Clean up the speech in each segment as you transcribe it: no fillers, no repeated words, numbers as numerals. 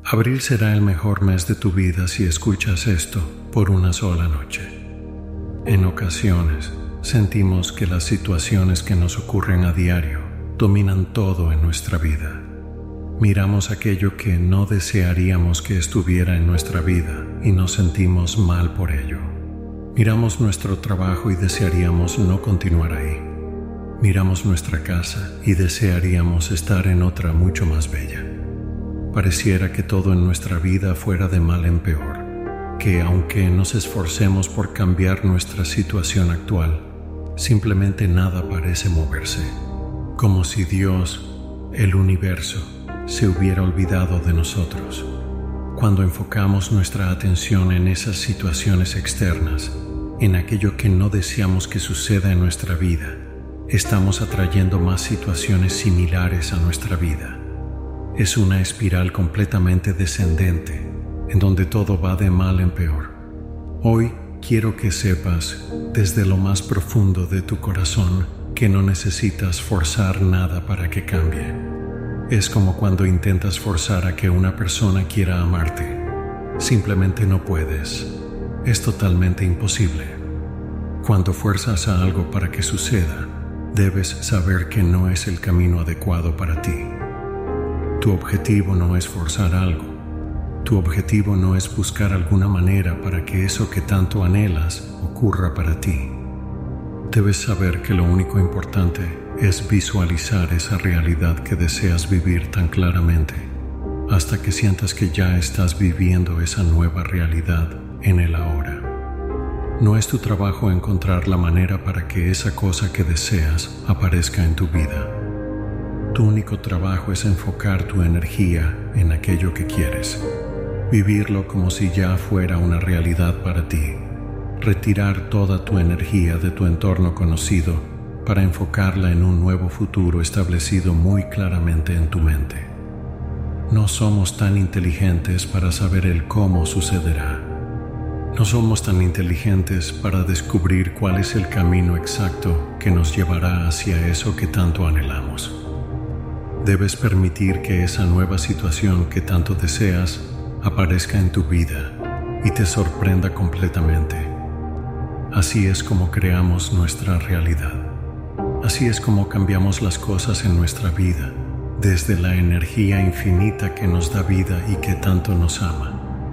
Abril será el mejor mes de tu vida si escuchas esto por una sola noche. En ocasiones, sentimos que las situaciones que nos ocurren a diario dominan todo en nuestra vida. Miramos aquello que no desearíamos que estuviera en nuestra vida y nos sentimos mal por ello. Miramos nuestro trabajo y desearíamos no continuar ahí. Miramos nuestra casa y desearíamos estar en otra mucho más bella. Pareciera que todo en nuestra vida fuera de mal en peor, que aunque nos esforcemos por cambiar nuestra situación actual, simplemente nada parece moverse, como si Dios, el universo, se hubiera olvidado de nosotros. Cuando enfocamos nuestra atención en esas situaciones externas, en aquello que no deseamos que suceda en nuestra vida, estamos atrayendo más situaciones similares a nuestra vida. Es una espiral completamente descendente, en donde todo va de mal en peor. Hoy quiero que sepas, desde lo más profundo de tu corazón, que no necesitas forzar nada para que cambie. Es como cuando intentas forzar a que una persona quiera amarte. Simplemente no puedes. Es totalmente imposible. Cuando fuerzas a algo para que suceda, debes saber que no es el camino adecuado para ti. Tu objetivo no es forzar algo. Tu objetivo no es buscar alguna manera para que eso que tanto anhelas ocurra para ti. Debes saber que lo único importante es visualizar esa realidad que deseas vivir tan claramente, hasta que sientas que ya estás viviendo esa nueva realidad en el ahora. No es tu trabajo encontrar la manera para que esa cosa que deseas aparezca en tu vida. Tu único trabajo es enfocar tu energía en aquello que quieres, vivirlo como si ya fuera una realidad para ti, retirar toda tu energía de tu entorno conocido para enfocarla en un nuevo futuro establecido muy claramente en tu mente. No somos tan inteligentes para saber el cómo sucederá. No somos tan inteligentes para descubrir cuál es el camino exacto que nos llevará hacia eso que tanto anhelamos. Debes permitir que esa nueva situación que tanto deseas aparezca en tu vida y te sorprenda completamente. Así es como creamos nuestra realidad. Así es como cambiamos las cosas en nuestra vida, desde la energía infinita que nos da vida y que tanto nos ama.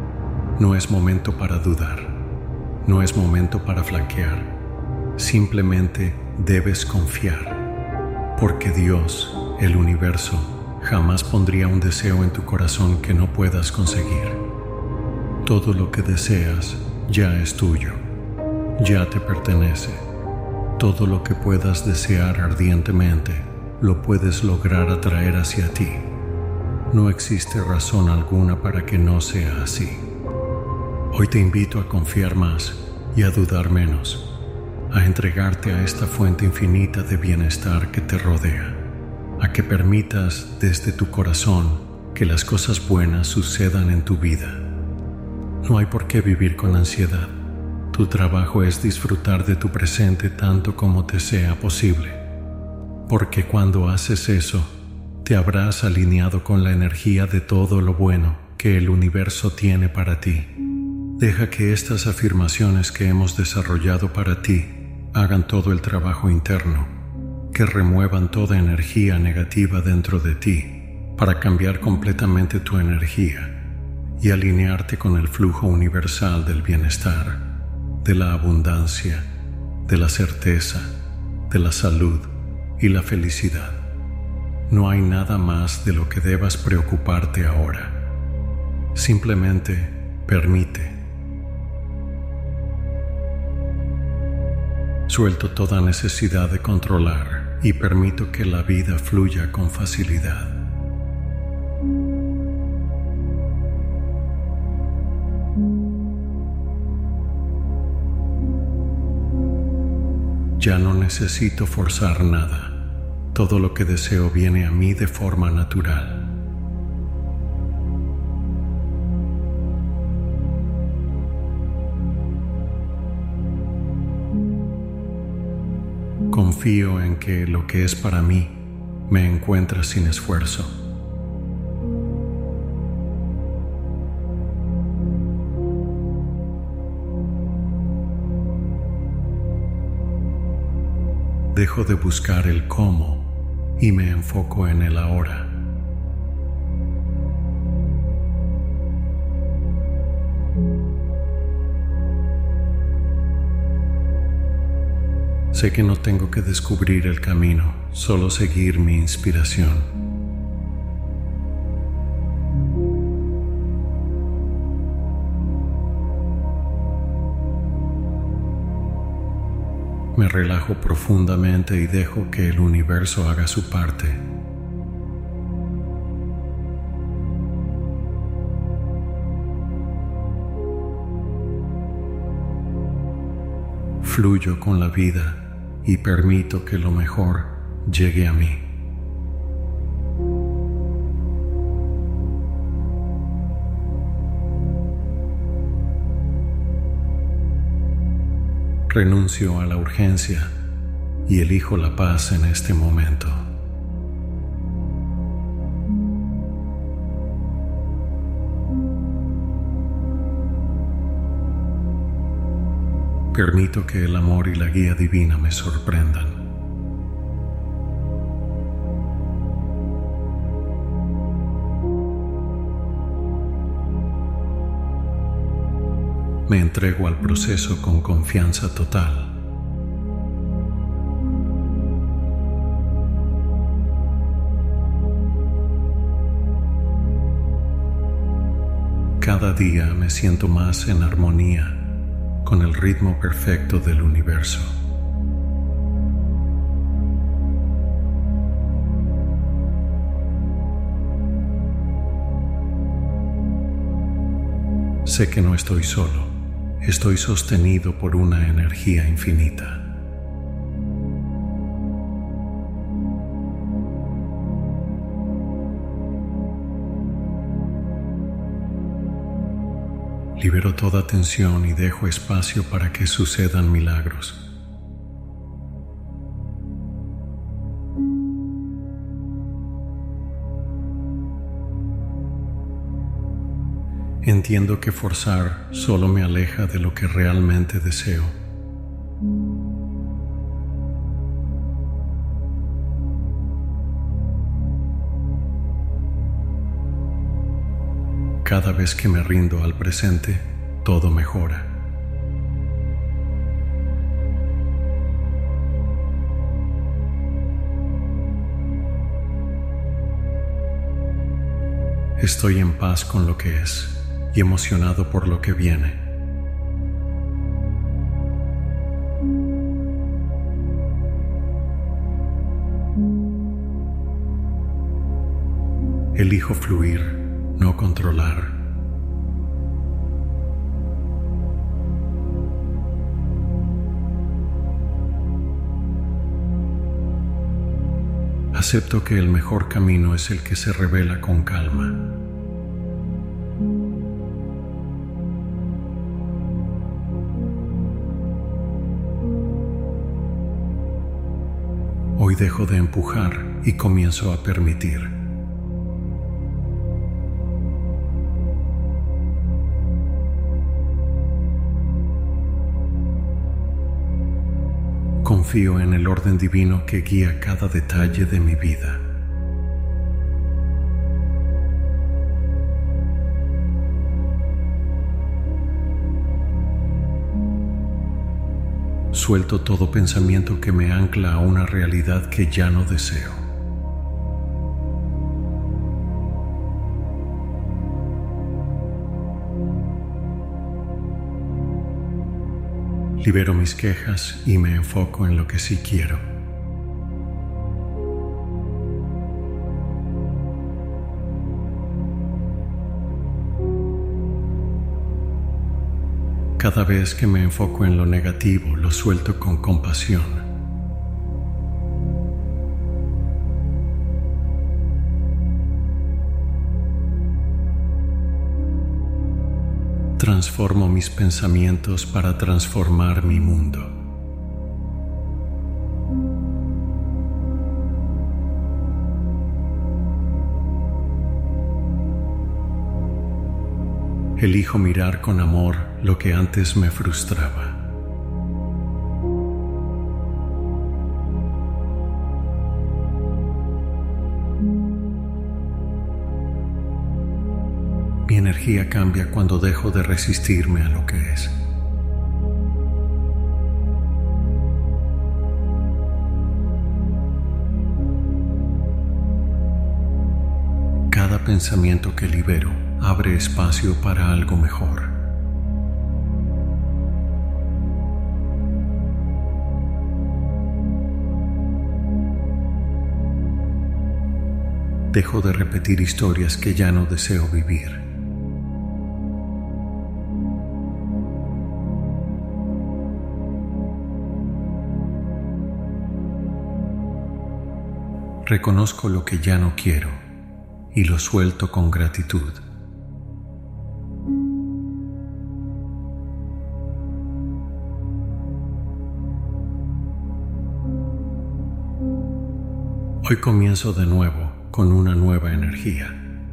No es momento para dudar. No es momento para flaquear. Simplemente debes confiar, porque Dios, el universo, jamás pondría un deseo en tu corazón que no puedas conseguir. Todo lo que deseas ya es tuyo, ya te pertenece. Todo lo que puedas desear ardientemente, lo puedes lograr atraer hacia ti. No existe razón alguna para que no sea así. Hoy te invito a confiar más y a dudar menos, a entregarte a esta fuente infinita de bienestar que te rodea, a que permitas desde tu corazón que las cosas buenas sucedan en tu vida. No hay por qué vivir con ansiedad. Tu trabajo es disfrutar de tu presente tanto como te sea posible, porque cuando haces eso, te habrás alineado con la energía de todo lo bueno que el universo tiene para ti. Deja que estas afirmaciones que hemos desarrollado para ti hagan todo el trabajo interno, que remuevan toda energía negativa dentro de ti para cambiar completamente tu energía y alinearte con el flujo universal del bienestar, de la abundancia, de la certeza, de la salud y la felicidad. No hay nada más de lo que debas preocuparte ahora. Simplemente permite. Suelto toda necesidad de controlar y permito que la vida fluya con facilidad. Ya no necesito forzar nada. Todo lo que deseo viene a mí de forma natural. Confío en que lo que es para mí me encuentra sin esfuerzo. dejo de buscar el cómo y me enfoco en el ahora. Sé que no tengo que descubrir el camino, solo seguir mi inspiración. Me relajo profundamente y dejo que el universo haga su parte. Fluyo con la vida y permito que lo mejor llegue a mí. Renuncio a la urgencia y elijo la paz en este momento. Permito que el amor y la guía divina me sorprendan. Me entrego al proceso con confianza total. Cada día me siento más en armonía con el ritmo perfecto del universo. Sé que no estoy solo. Estoy sostenido por una energía infinita. Libero toda tensión y dejo espacio para que sucedan milagros. Entiendo que forzar solo me aleja de lo que realmente deseo. Cada vez que me rindo al presente, todo mejora. Estoy en paz con lo que es y emocionado por lo que viene. Elijo fluir, no controlar. Acepto que el mejor camino es el que se revela con calma. Hoy dejo de empujar y comienzo a permitir. Confío en el orden divino que guía cada detalle de mi vida. Suelto todo pensamiento que me ancla a una realidad que ya no deseo. Libero mis quejas y me enfoco en lo que sí quiero. Cada vez que me enfoco en lo negativo, lo suelto con compasión. Transformo mis pensamientos para transformar mi mundo. Elijo mirar con amor lo que antes me frustraba. Mi energía cambia cuando dejo de resistirme a lo que es. Cada pensamiento que libero abre espacio para algo mejor. Dejo de repetir historias que ya no deseo vivir. Reconozco lo que ya no quiero y lo suelto con gratitud. Hoy comienzo de nuevo con una nueva energía.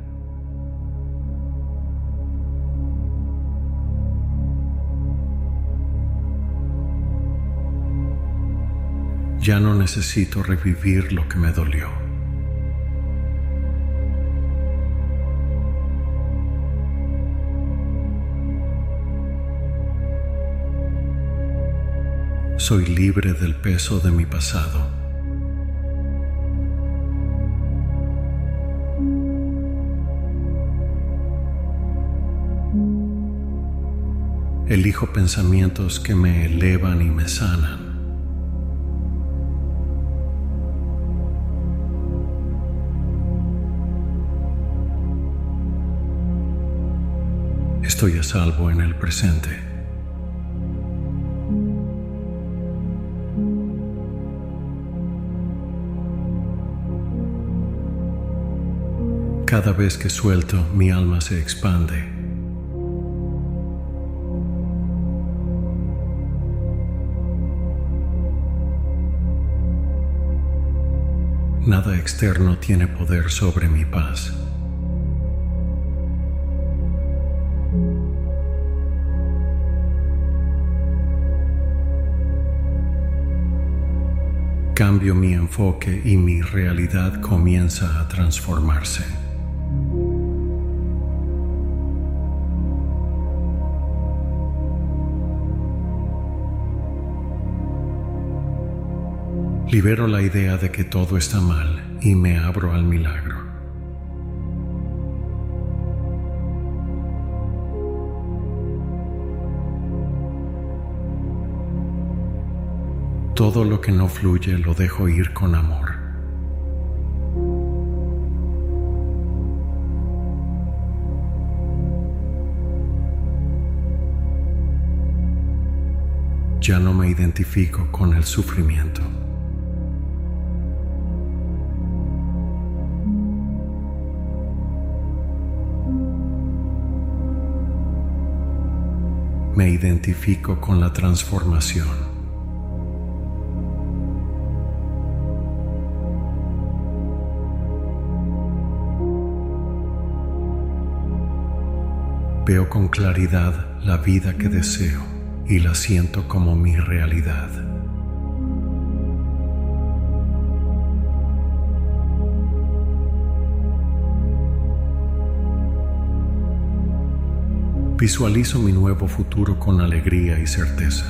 Ya no necesito revivir lo que me dolió. Soy libre del peso de mi pasado. Elijo pensamientos que me elevan y me sanan. Estoy a salvo en el presente. Cada vez que suelto, mi alma se expande. Nada externo tiene poder sobre mi paz. Cambio mi enfoque y mi realidad comienza a transformarse. Libero la idea de que todo está mal y me abro al milagro. Todo lo que no fluye lo dejo ir con amor. Ya no me identifico con el sufrimiento. Me identifico con la transformación. Veo con claridad la vida que deseo y la siento como mi realidad. Visualizo mi nuevo futuro con alegría y certeza.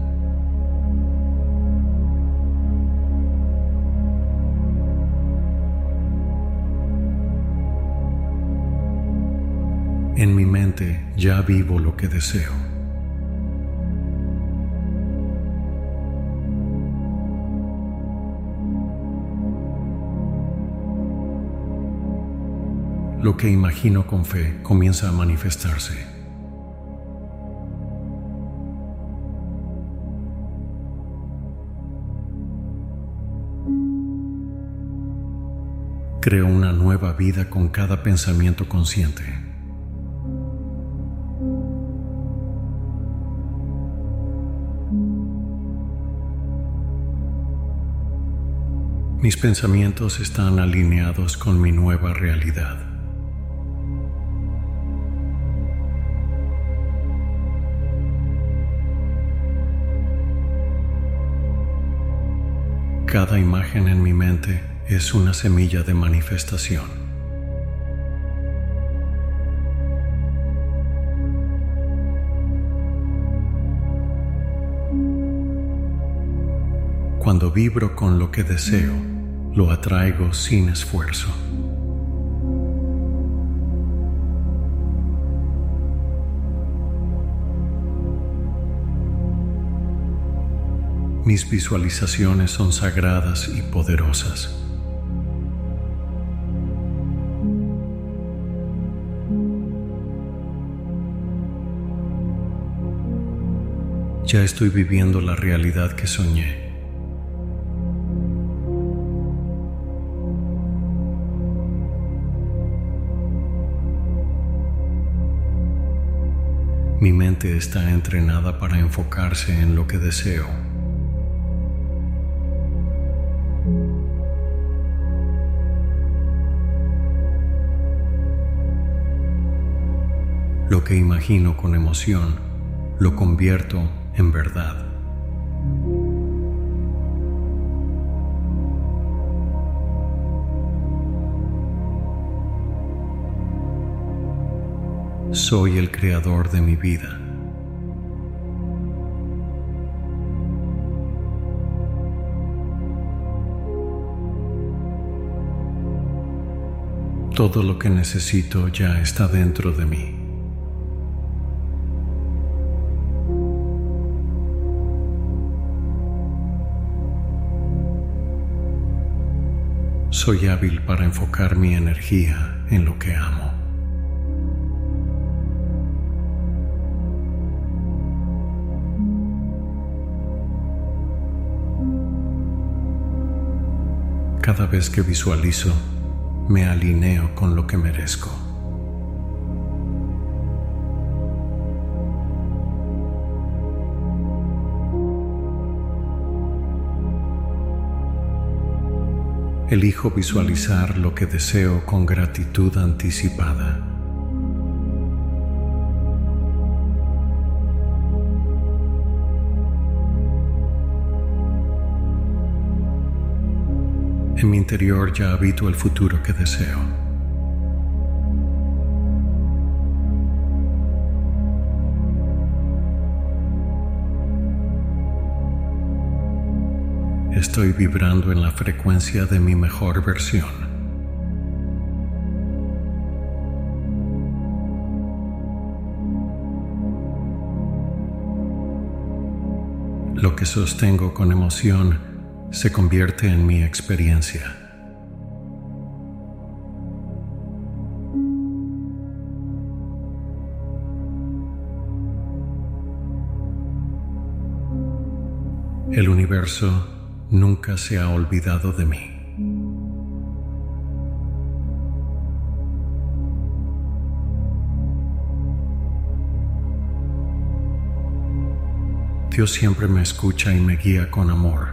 En mi mente ya vivo lo que deseo. Lo que imagino con fe comienza a manifestarse. Creo una nueva vida con cada pensamiento consciente. Mis pensamientos están alineados con mi nueva realidad. Cada imagen en mi mente es una semilla de manifestación. Cuando vibro con lo que deseo, lo atraigo sin esfuerzo. Mis visualizaciones son sagradas y poderosas. Ya estoy viviendo la realidad que soñé. Mi mente está entrenada para enfocarse en lo que deseo. Lo que imagino con emoción, lo convierto en verdad. Soy el creador de mi vida. Todo lo que necesito ya está dentro de mí. Soy hábil para enfocar mi energía en lo que amo. Cada vez que visualizo, me alineo con lo que merezco. Elijo visualizar lo que deseo con gratitud anticipada. En mi interior ya habito el futuro que deseo. Estoy vibrando en la frecuencia de mi mejor versión. Lo que sostengo con emoción se convierte en mi experiencia. El universo nunca se ha olvidado de mí. Dios siempre me escucha y me guía con amor.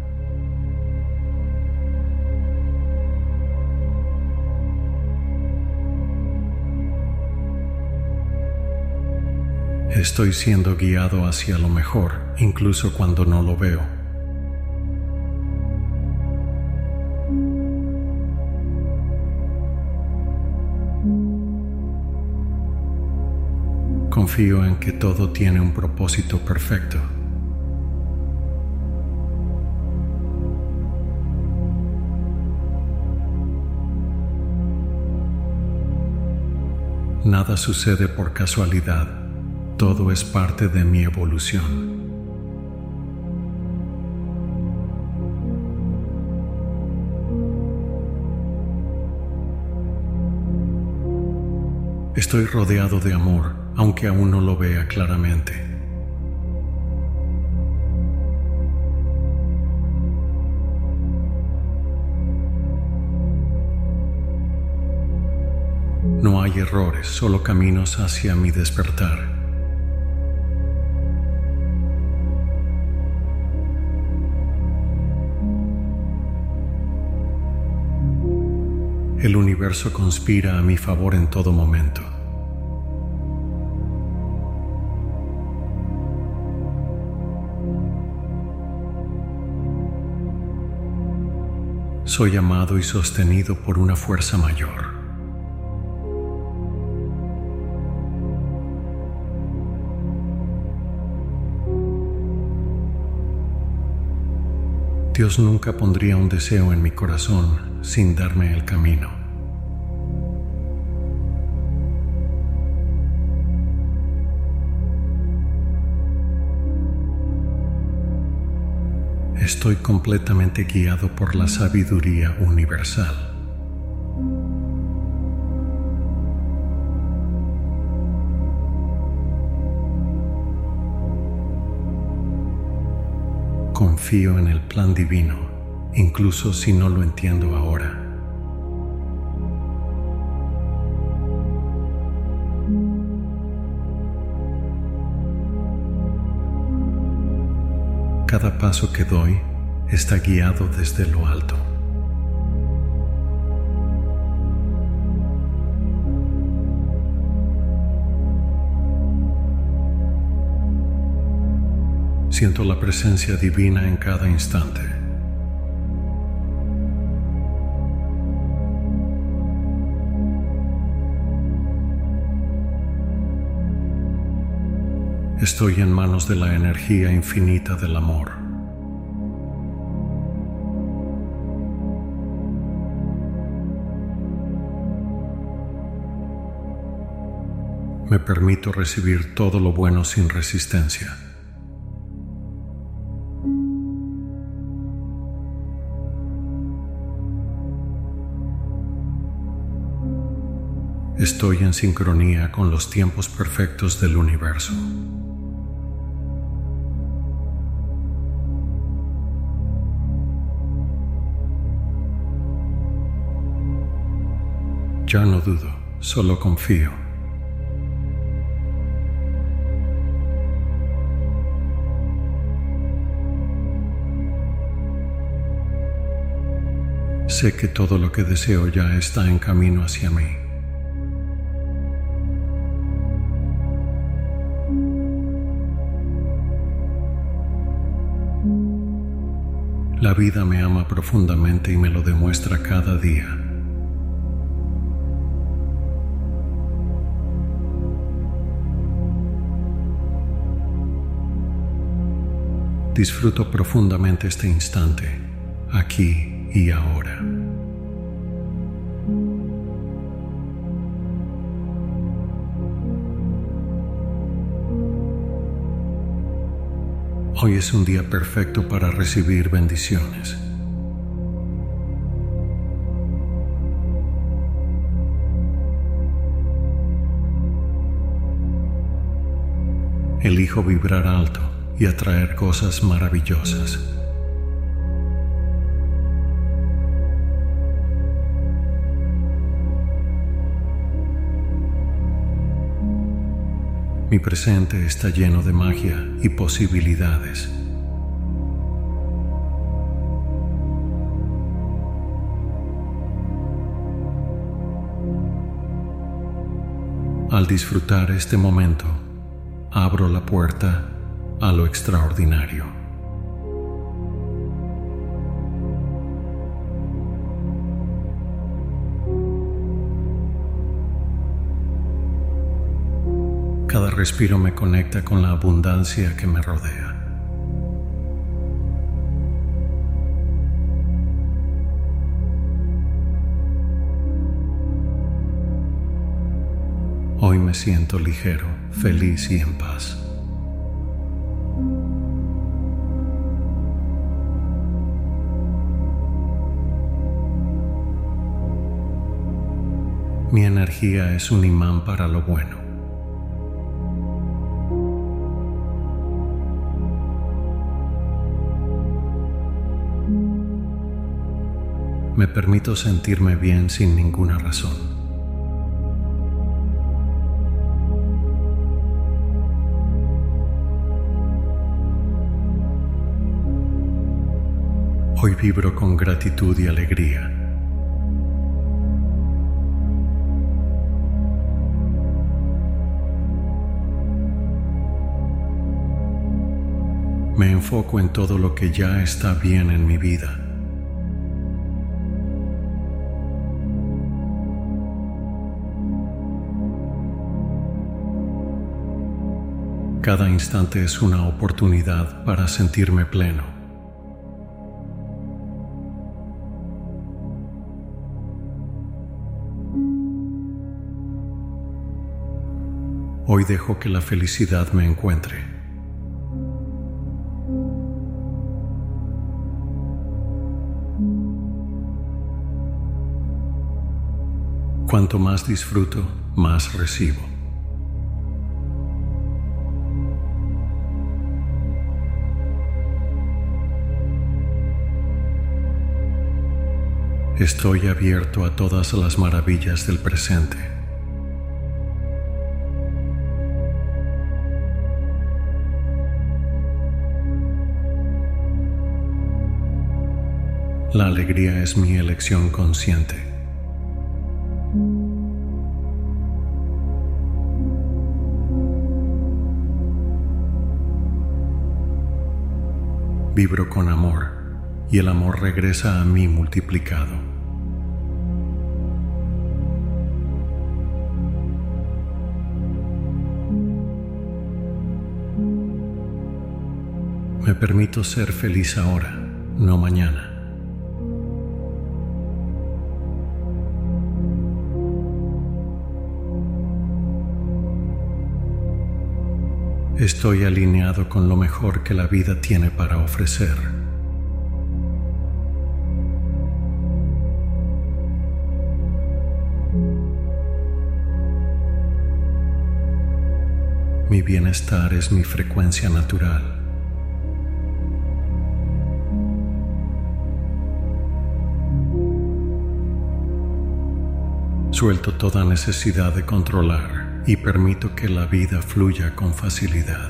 Estoy siendo guiado hacia lo mejor, incluso cuando no lo veo. Confío en que todo tiene un propósito perfecto. Nada sucede por casualidad, todo es parte de mi evolución. Estoy rodeado de amor, aunque aún no lo vea claramente. No hay errores, solo caminos hacia mi despertar. El universo conspira a mi favor en todo momento. Soy amado y sostenido por una fuerza mayor. Dios nunca pondría un deseo en mi corazón sin darme el camino. Estoy completamente guiado por la sabiduría universal. Confío en el plan divino, incluso si no lo entiendo ahora. Cada paso que doy está guiado desde lo alto. Siento la presencia divina en cada instante. Estoy en manos de la energía infinita del amor. Me permito recibir todo lo bueno sin resistencia. Estoy en sincronía con los tiempos perfectos del universo. Ya no dudo, solo confío. Sé que todo lo que deseo ya está en camino hacia mí. La vida me ama profundamente y me lo demuestra cada día. Disfruto profundamente este instante, aquí y ahora. Hoy es un día perfecto para recibir bendiciones. Elijo vibrar alto y atraer cosas maravillosas. Mi presente está lleno de magia y posibilidades. Al disfrutar este momento, abro la puerta a lo extraordinario. Cada respiro me conecta con la abundancia que me rodea. Hoy me siento ligero, feliz y en paz. Mi energía es un imán para lo bueno. Me permito sentirme bien sin ninguna razón. Hoy vibro con gratitud y alegría. Me enfoco en todo lo que ya está bien en mi vida. Cada instante es una oportunidad para sentirme pleno. Hoy dejo que la felicidad me encuentre. Cuanto más disfruto, más recibo. Estoy abierto a todas las maravillas del presente. La alegría es mi elección consciente. Vibro con amor y el amor regresa a mí multiplicado. Me permito ser feliz ahora, no mañana. Estoy alineado con lo mejor que la vida tiene para ofrecer. Mi bienestar es mi frecuencia natural. Suelto toda necesidad de controlar y permito que la vida fluya con facilidad.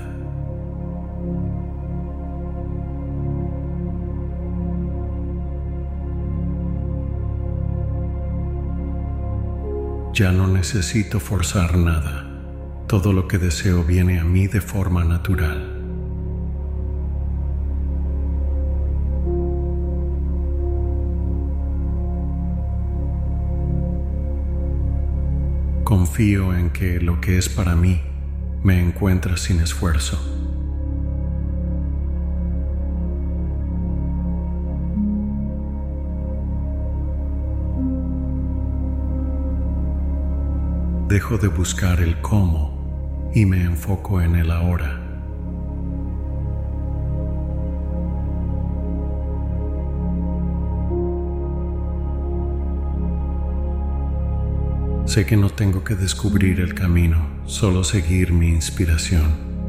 Ya no necesito forzar nada. Todo lo que deseo viene a mí de forma natural. Confío en que lo que es para mí me encuentra sin esfuerzo. Dejo de buscar el cómo y me enfoco en el ahora. Sé que no tengo que descubrir el camino, solo seguir mi inspiración.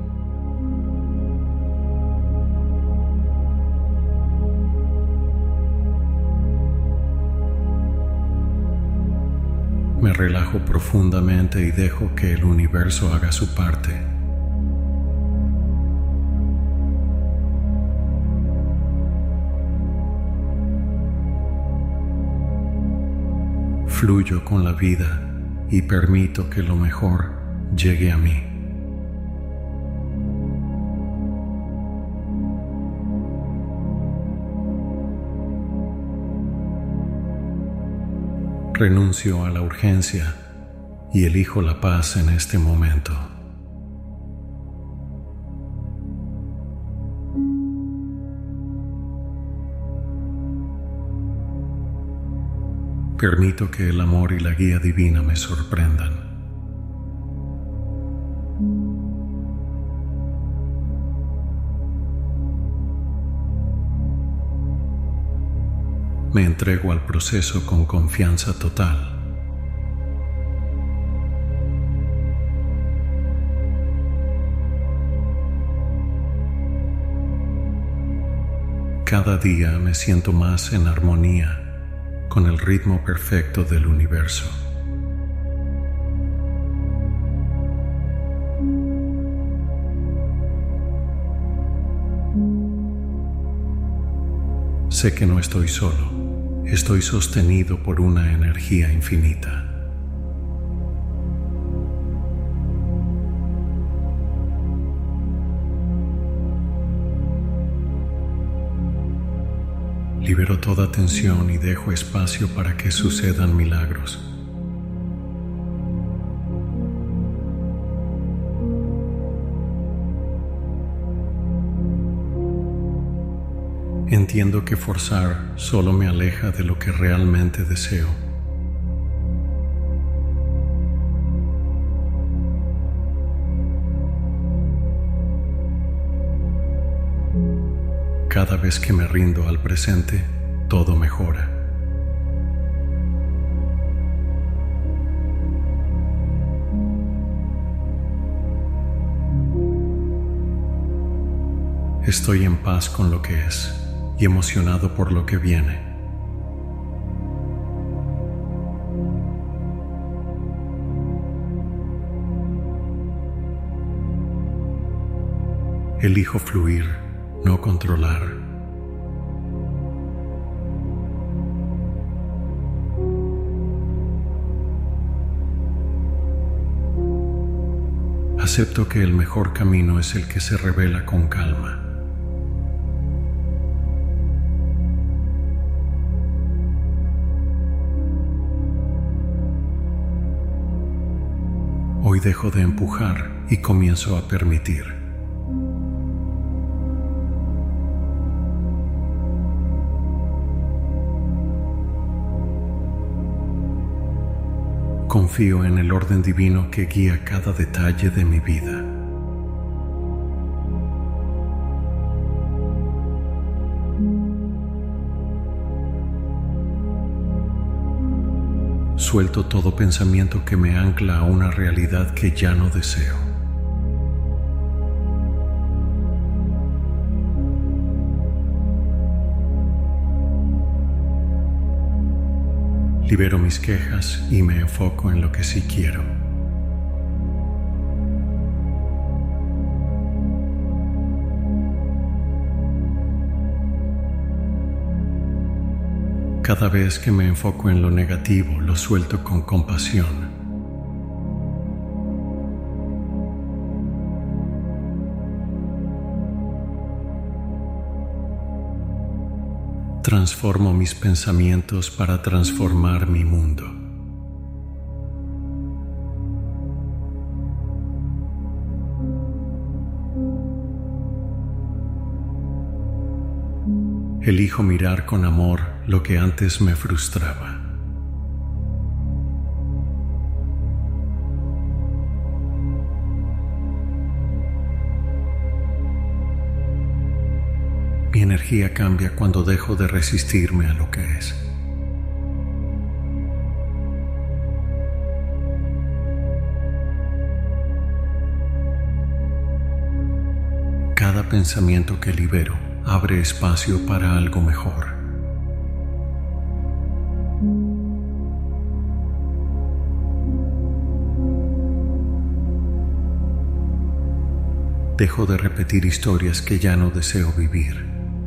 Me relajo profundamente y dejo que el universo haga su parte. Fluyo con la vida y permito que lo mejor llegue a mí. Renuncio a la urgencia y elijo la paz en este momento. Permito que el amor y la guía divina me sorprendan. Me entrego al proceso con confianza total. Cada día me siento más en armonía con el ritmo perfecto del universo. Sé que no estoy solo, estoy sostenido por una energía infinita. Libero toda tensión y dejo espacio para que sucedan milagros. Entiendo que forzar solo me aleja de lo que realmente deseo. cada vez que me rindo al presente, todo mejora. Estoy en paz con lo que es y emocionado por lo que viene. Elijo fluir, no controlar. Acepto que el mejor camino es el que se revela con calma. Hoy dejo de empujar y comienzo a permitir. Confío en el orden divino que guía cada detalle de mi vida. Suelto todo pensamiento que me ancla a una realidad que ya no deseo. Libero mis quejas y me enfoco en lo que sí quiero. Cada vez que me enfoco en lo negativo, lo suelto con compasión. Transformo mis pensamientos para transformar mi mundo. Elijo mirar con amor lo que antes me frustraba. Mi energía cambia cuando dejo de resistirme a lo que es. Cada pensamiento que libero abre espacio para algo mejor. Dejo de repetir historias que ya no deseo vivir.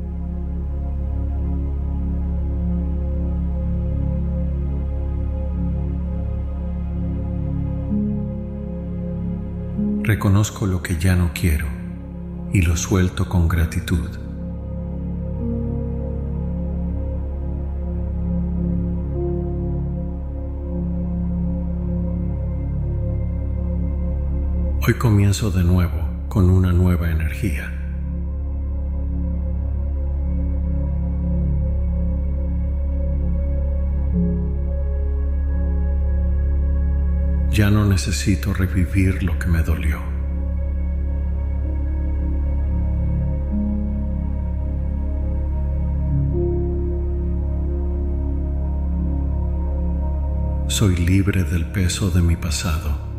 Reconozco lo que ya no quiero y lo suelto con gratitud. Hoy comienzo de nuevo con una nueva energía. Ya no necesito revivir lo que me dolió. Soy libre del peso de mi pasado.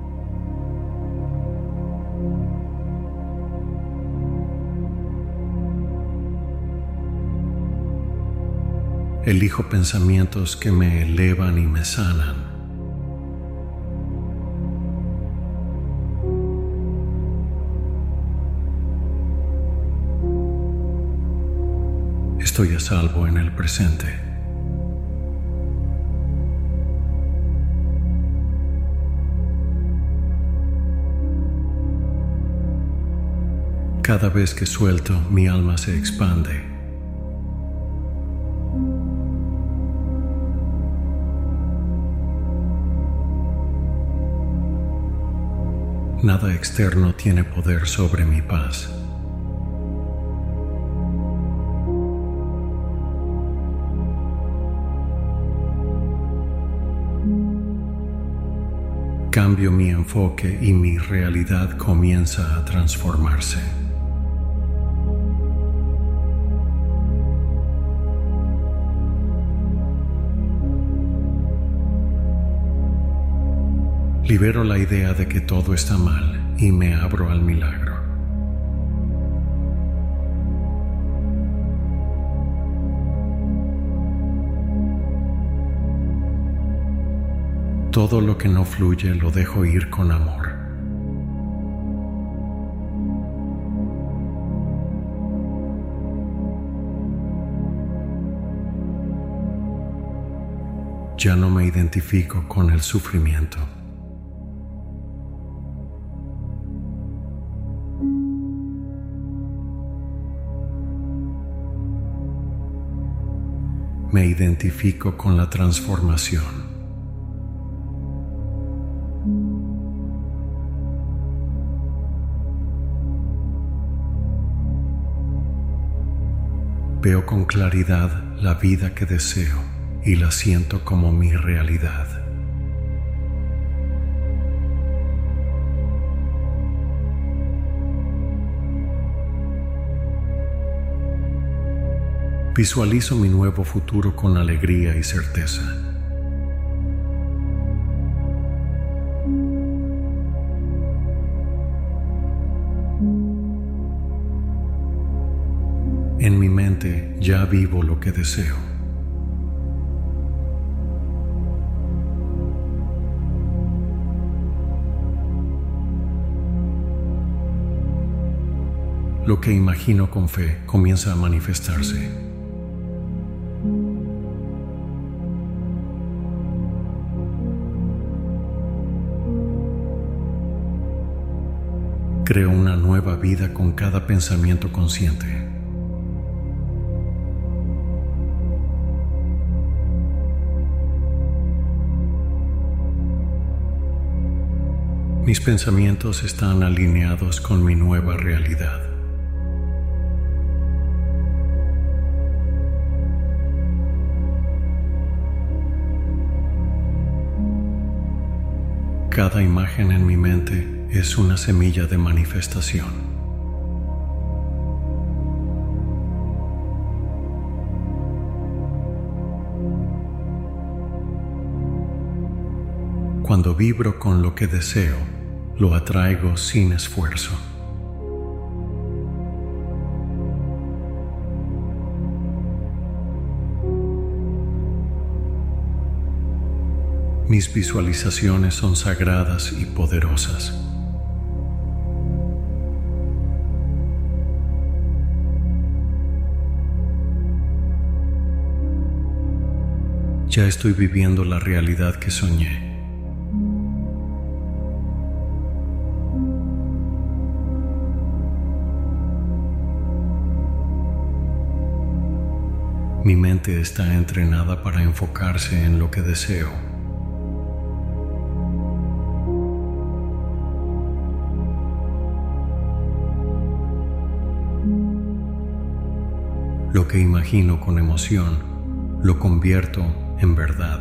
Elijo pensamientos que me elevan y me sanan. Estoy a salvo en el presente. Cada vez que suelto, mi alma se expande. Nada externo tiene poder sobre mi paz. Cambio mi enfoque y mi realidad comienza a transformarse. Libero la idea de que todo está mal y me abro al milagro. Todo lo que no fluye lo dejo ir con amor. Ya no me identifico con el sufrimiento. Me identifico con la transformación. Veo con claridad la vida que deseo y la siento como mi realidad. Visualizo mi nuevo futuro con alegría y certeza. En mi mente ya vivo lo que deseo. Lo que imagino con fe comienza a manifestarse. Creo una nueva vida con cada pensamiento consciente. Mis pensamientos están alineados con mi nueva realidad. Cada imagen en mi mente es una semilla de manifestación. Cuando vibro con lo que deseo, lo atraigo sin esfuerzo. Mis visualizaciones son sagradas y poderosas. Ya estoy viviendo la realidad que soñé. Mi mente está entrenada para enfocarse en lo que deseo. Lo que imagino con emoción, lo convierto en verdad.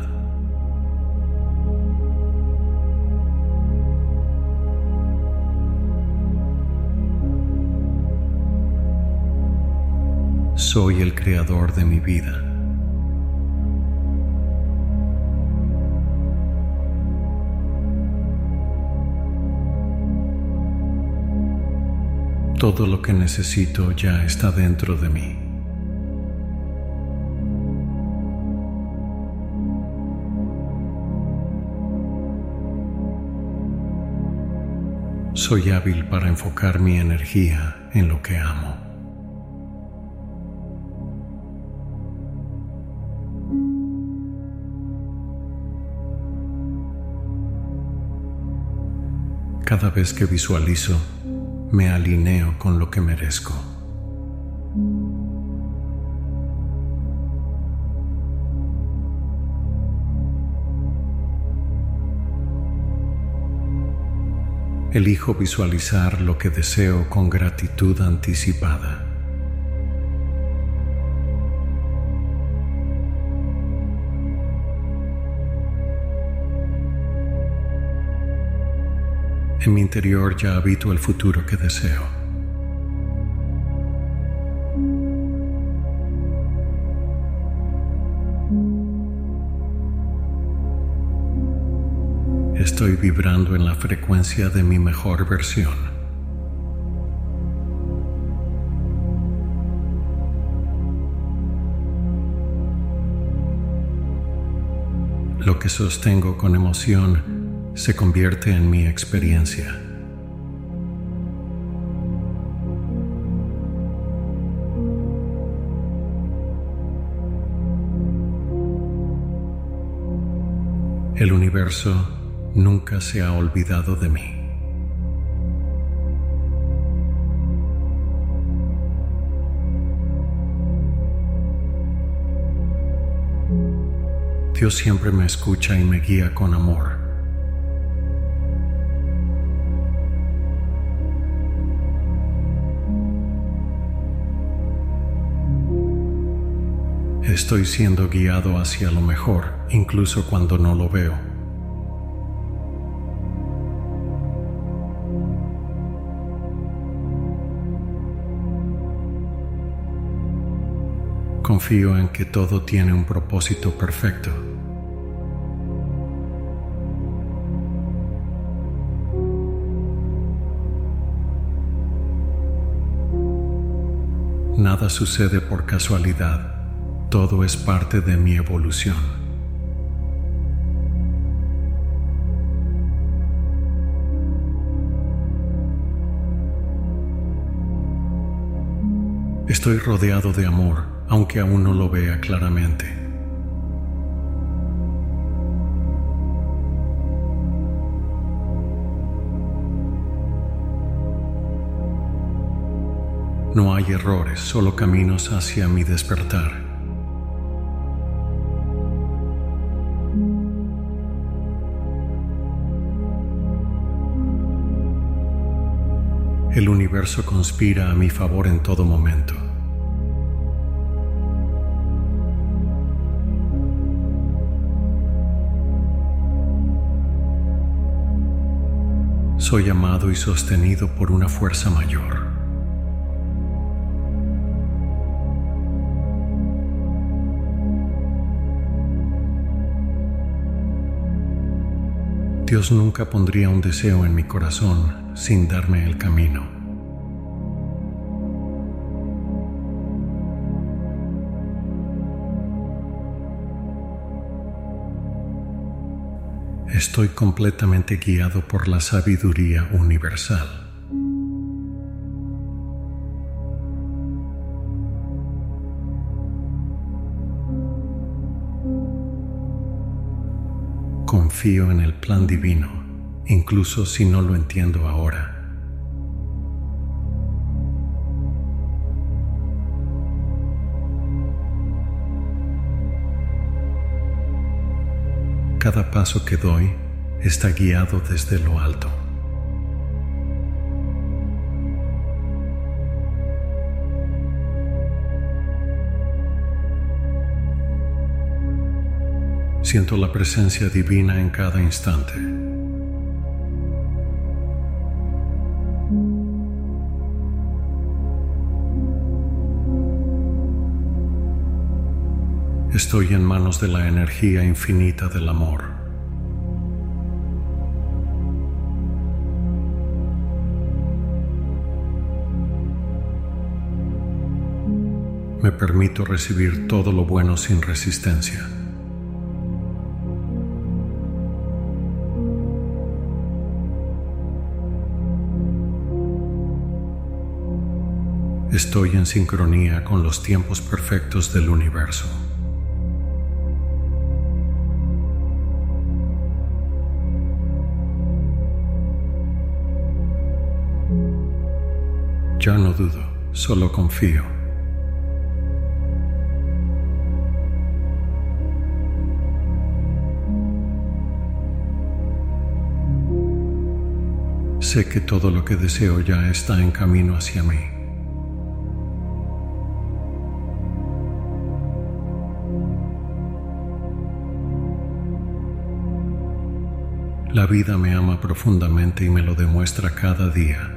Soy el creador de mi vida. Todo lo que necesito ya está dentro de mí. Soy hábil para enfocar mi energía en lo que amo. Cada vez que visualizo, me alineo con lo que merezco. Elijo visualizar lo que deseo con gratitud anticipada. En mi interior ya habito el futuro que deseo. Estoy vibrando en la frecuencia de mi mejor versión. Lo que sostengo con emoción se convierte en mi experiencia. El universo nunca se ha olvidado de mí. Dios siempre me escucha y me guía con amor. Estoy siendo guiado hacia lo mejor, incluso cuando no lo veo. Confío en que todo tiene un propósito perfecto. Nada sucede por casualidad. Todo es parte de mi evolución. Estoy rodeado de amor, aunque aún no lo vea claramente. No hay errores, solo caminos hacia mi despertar. El universo conspira a mi favor en todo momento. Soy amado y sostenido por una fuerza mayor. Dios nunca pondría un deseo en mi corazón sin darme el camino. Estoy completamente guiado por la sabiduría universal. Confío en el plan divino, incluso si no lo entiendo ahora. Cada paso que doy está guiado desde lo alto. Siento la presencia divina en cada instante. Estoy en manos de la energía infinita del amor. Me permito recibir todo lo bueno sin resistencia. Estoy en sincronía con los tiempos perfectos del universo. Ya no dudo, solo confío. Sé que todo lo que deseo ya está en camino hacia mí. La vida me ama profundamente y me lo demuestra cada día.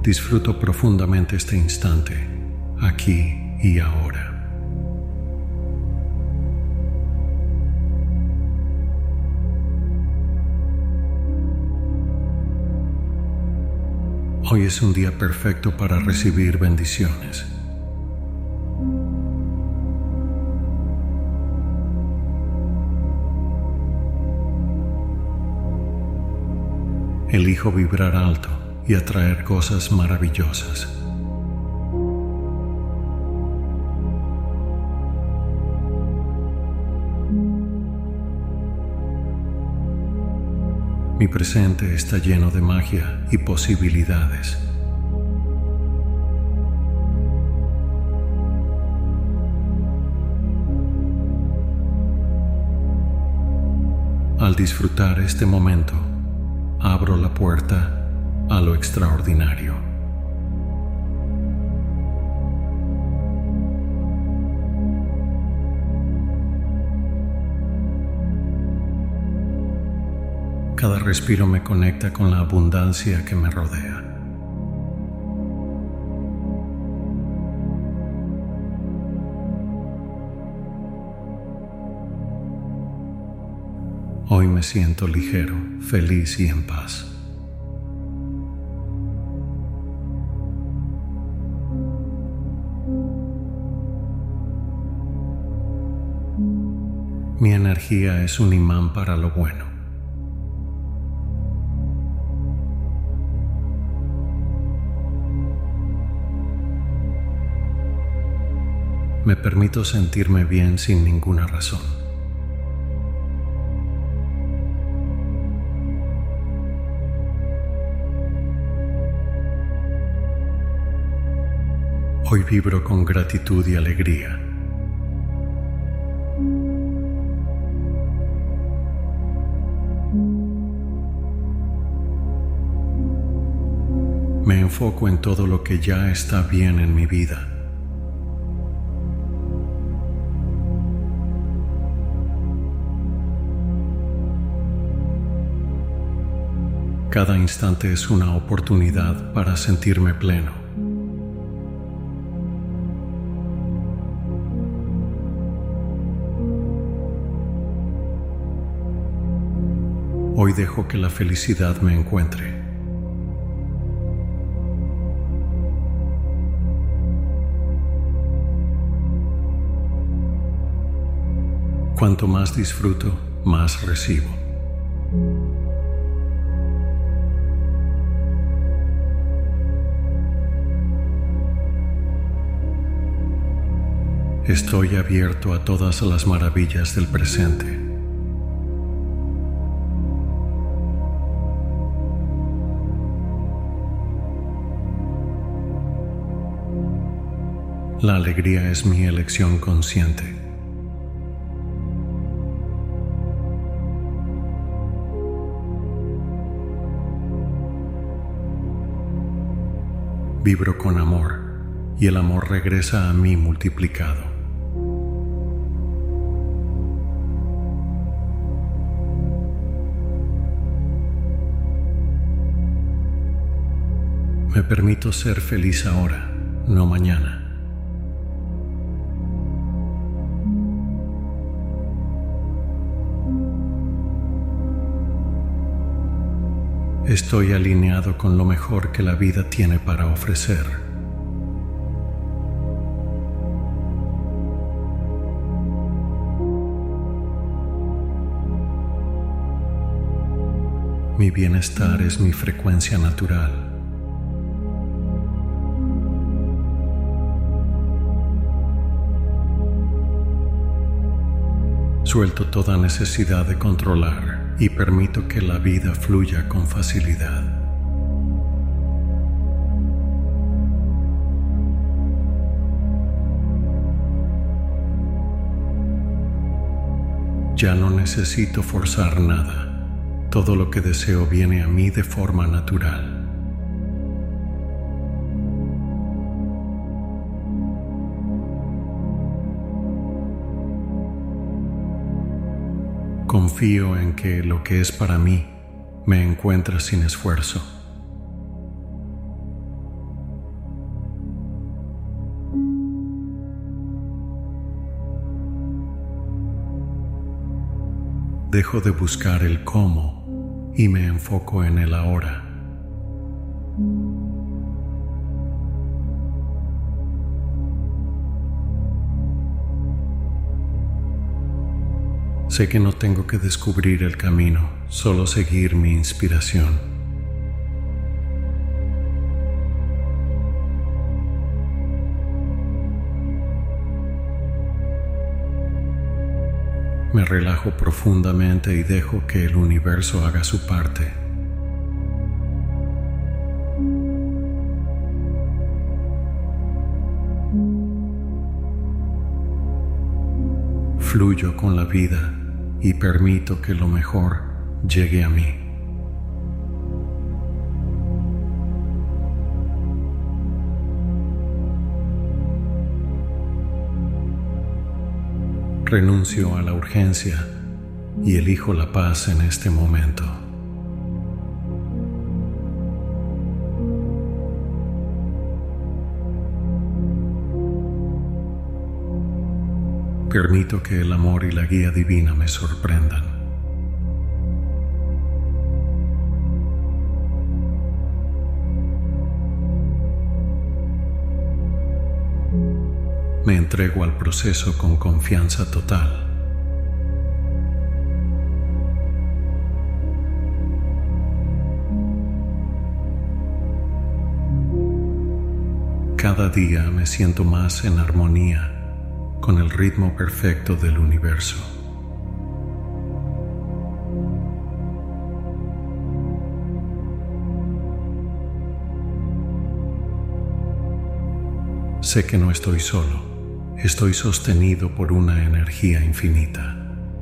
disfruto profundamente este instante, aquí y ahora. Hoy es un día perfecto para recibir bendiciones. Elijo vibrar alto y atraer cosas maravillosas. Mi presente está lleno de magia y posibilidades. Al disfrutar este momento, abro la puerta a lo extraordinario. Cada respiro me conecta con la abundancia que me rodea. Hoy me siento ligero, feliz y en paz. Mi energía es un imán para lo bueno. Me permito sentirme bien sin ninguna razón. Hoy vibro con gratitud y alegría. Me enfoco en todo lo que ya está bien en mi vida. Cada instante es una oportunidad para sentirme pleno. Hoy dejo que la felicidad me encuentre. Cuanto más disfruto, más recibo. Estoy abierto a todas las maravillas del presente. La alegría es mi elección consciente. Vibro con amor y el amor regresa a mí multiplicado. Me permito ser feliz ahora, no mañana. Estoy alineado con lo mejor que la vida tiene para ofrecer. Mi bienestar es mi frecuencia natural. Suelto toda necesidad de controlar y permito que la vida fluya con facilidad. Ya no necesito forzar nada. Todo lo que deseo viene a mí de forma natural. Confío en que lo que es para mí me encuentra sin esfuerzo. dejo de buscar el cómo y me enfoco en el ahora. Sé que no tengo que descubrir el camino, solo seguir mi inspiración. Me relajo profundamente y dejo que el universo haga su parte. Fluyo con la vida y permito que lo mejor llegue a mí. Renuncio a la urgencia y elijo la paz en este momento. Permito que el amor y la guía divina me sorprendan. Me entrego al proceso con confianza total. Cada día me siento más en armonía con el ritmo perfecto del universo. Sé que no estoy solo. Estoy sostenido por una energía infinita.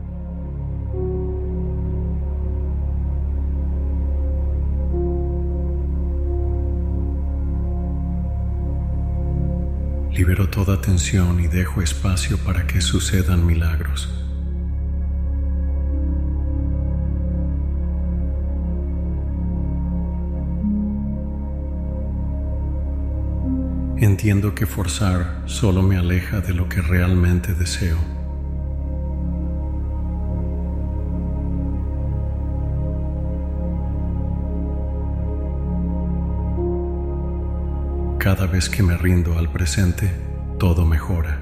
Libero toda tensión y dejo espacio para que sucedan milagros. Entiendo que forzar solo me aleja de lo que realmente deseo. Cada vez que me rindo al presente, todo mejora.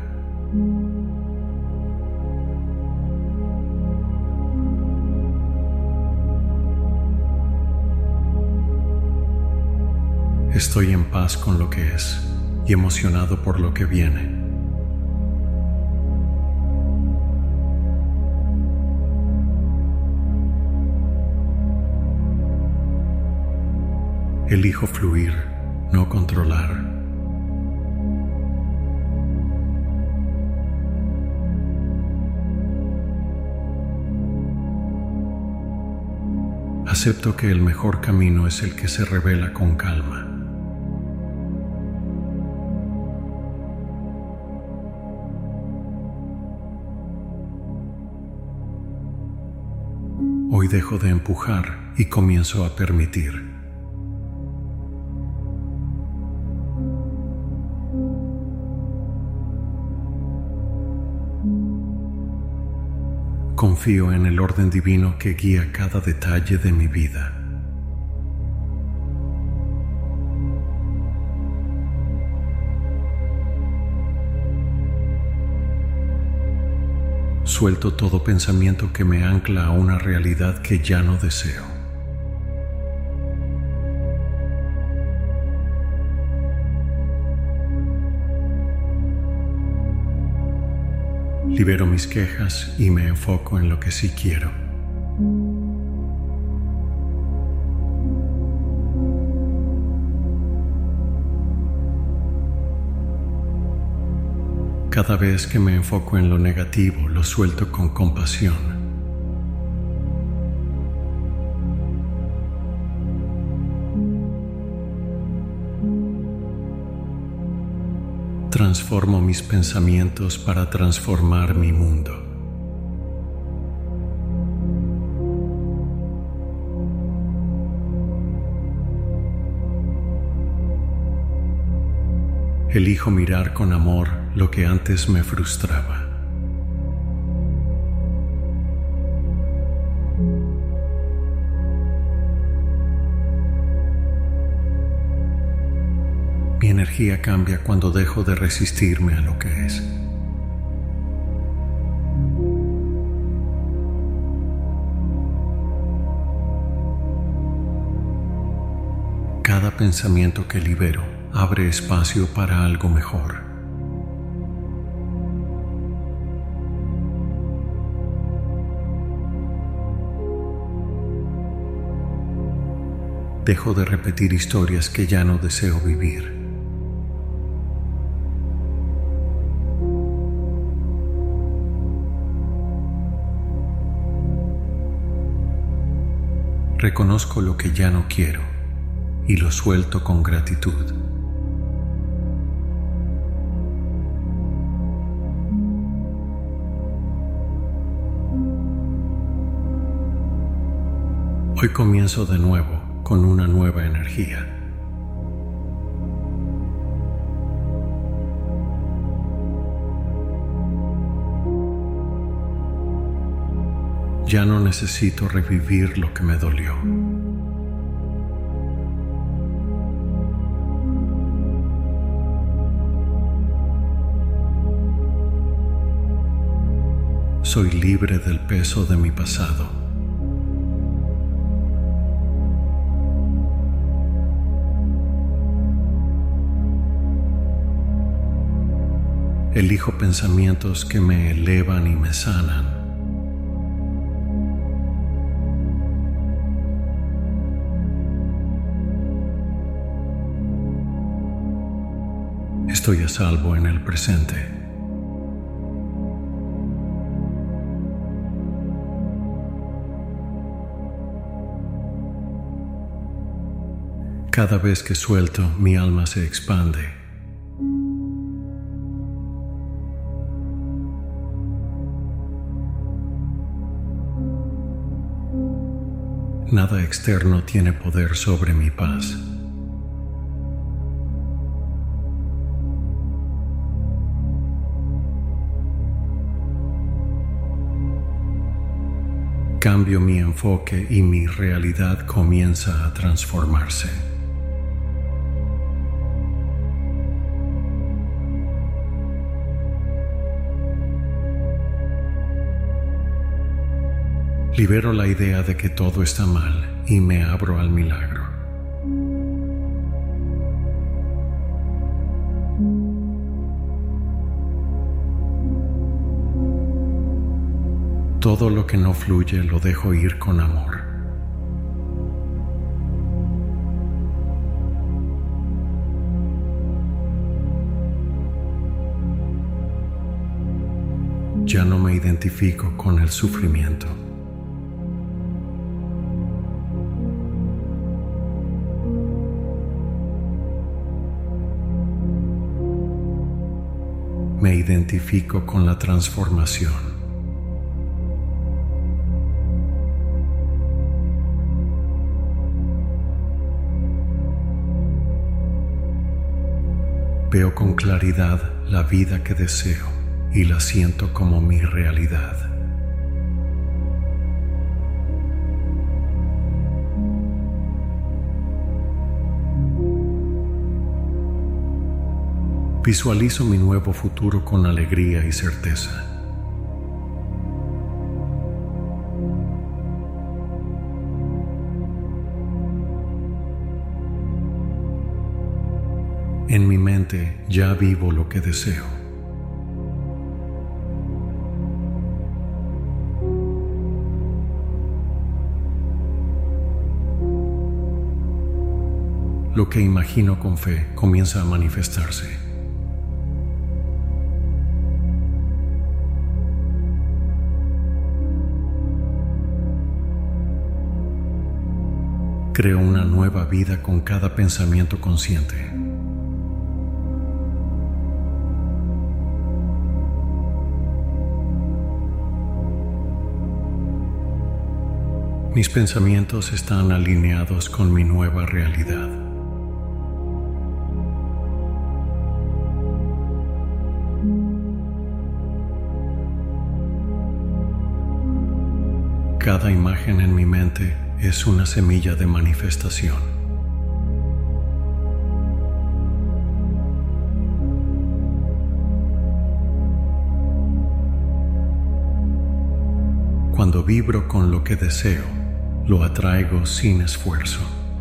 Estoy en paz con lo que es y emocionado por lo que viene. Elijo fluir, no controlar. Acepto que el mejor camino es el que se revela con calma. Hoy dejo de empujar y comienzo a permitir. Confío en el orden divino que guía cada detalle de mi vida. Suelto todo pensamiento que me ancla a una realidad que ya no deseo. Libero mis quejas y me enfoco en lo que sí quiero. Cada vez que me enfoco en lo negativo, lo suelto con compasión. Transformo mis pensamientos para transformar mi mundo. Elijo mirar con amor lo que antes me frustraba. Mi energía cambia cuando dejo de resistirme a lo que es. Cada pensamiento que libero abre espacio para algo mejor. Dejo de repetir historias que ya no deseo vivir. Reconozco lo que ya no quiero y lo suelto con gratitud. Hoy comienzo de nuevo con una nueva energía. Ya no necesito revivir lo que me dolió. Soy libre del peso de mi pasado. Elijo pensamientos que me elevan y me sanan. Estoy a salvo en el presente. Cada vez que suelto, mi alma se expande. Nada externo tiene poder sobre mi paz. Cambio mi enfoque y mi realidad comienza a transformarse. Libero la idea de que todo está mal y me abro al milagro. Todo lo que no fluye lo dejo ir con amor. Ya no me identifico con el sufrimiento. Me identifico con la transformación. Veo con claridad la vida que deseo y la siento como mi realidad. Visualizo mi nuevo futuro con alegría y certeza. En mi mente ya vivo lo que deseo. Lo que imagino con fe comienza a manifestarse. Creo una nueva vida con cada pensamiento consciente. Mis pensamientos están alineados con mi nueva realidad. Cada imagen en mi mente es una semilla de manifestación. Cuando vibro con lo que deseo, lo atraigo sin esfuerzo.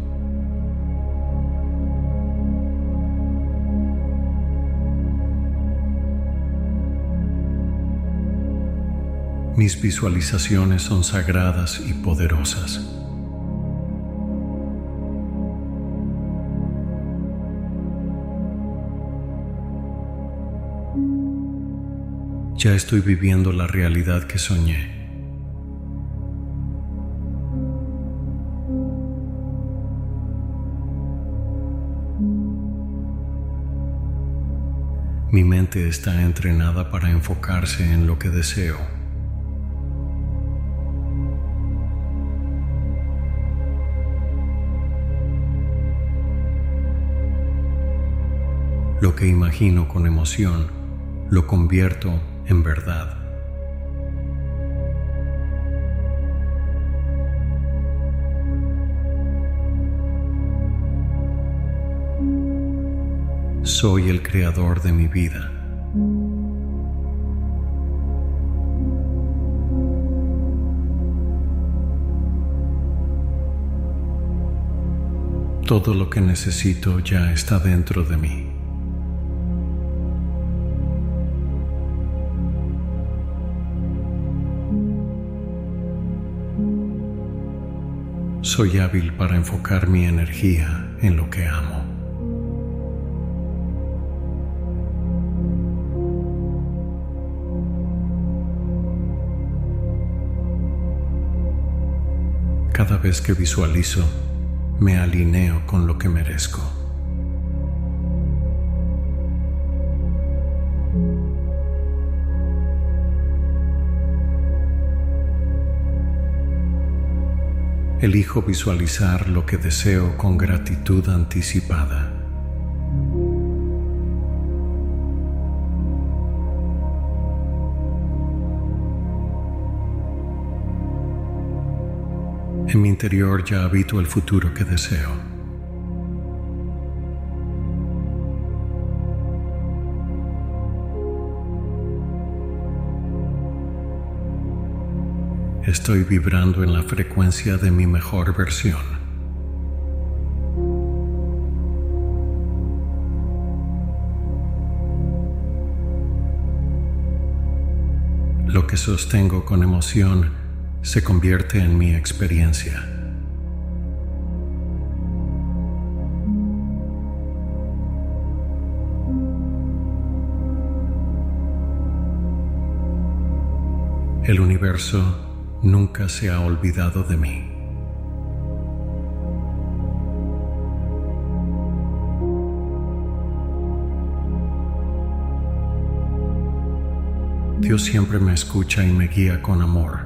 Mis visualizaciones son sagradas y poderosas. Ya estoy viviendo la realidad que soñé. Mi mente está entrenada para enfocarse en lo que deseo. Lo que imagino con emoción, lo convierto en verdad. Soy el creador de mi vida. Todo lo que necesito ya está dentro de mí. Soy hábil para enfocar mi energía en lo que amo. Cada vez que visualizo, me alineo con lo que merezco. Elijo visualizar lo que deseo con gratitud anticipada. En mi interior ya habito el futuro que deseo. Estoy vibrando en la frecuencia de mi mejor versión. Lo que sostengo con emoción se convierte en mi experiencia. El universo nunca se ha olvidado de mí. Dios siempre me escucha y me guía con amor.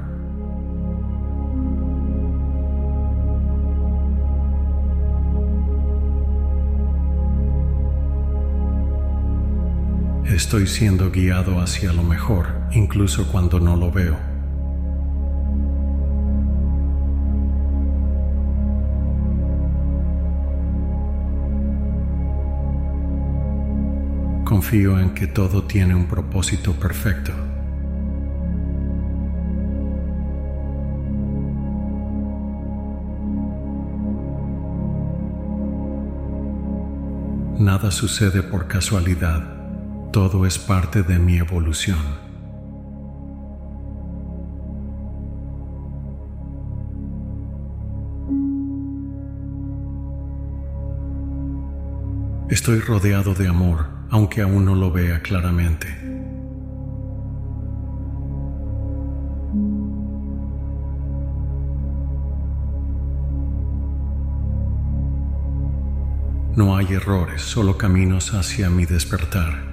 Estoy siendo guiado hacia lo mejor, incluso cuando no lo veo. Confío en que todo tiene un propósito perfecto. Nada sucede por casualidad, todo es parte de mi evolución. Estoy rodeado de amor, aunque aún no lo vea claramente. No hay errores, solo caminos hacia mi despertar.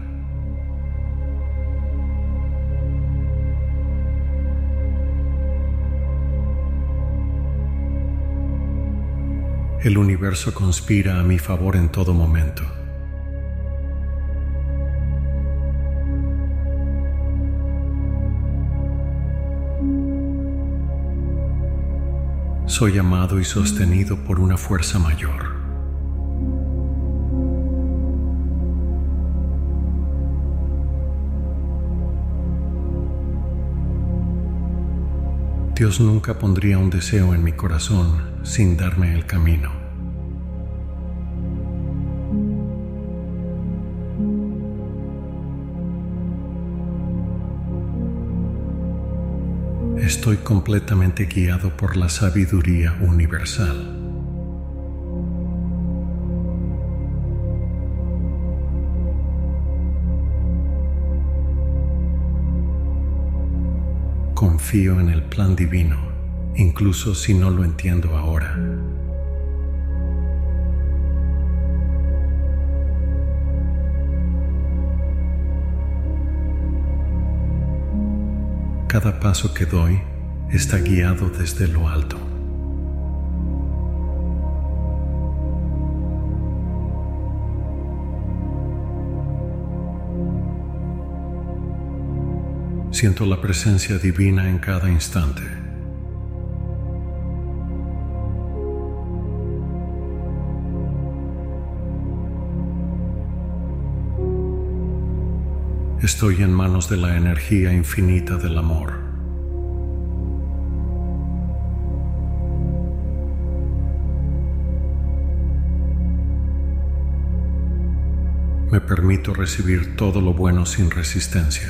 El universo conspira a mi favor en todo momento. Soy amado y sostenido por una fuerza mayor. Dios nunca pondría un deseo en mi corazón sin darme el camino. Estoy completamente guiado por la sabiduría universal. Confío en el plan divino, incluso si no lo entiendo ahora. Cada paso que doy está guiado desde lo alto. Siento la presencia divina en cada instante. Estoy en manos de la energía infinita del amor. Me permito recibir todo lo bueno sin resistencia.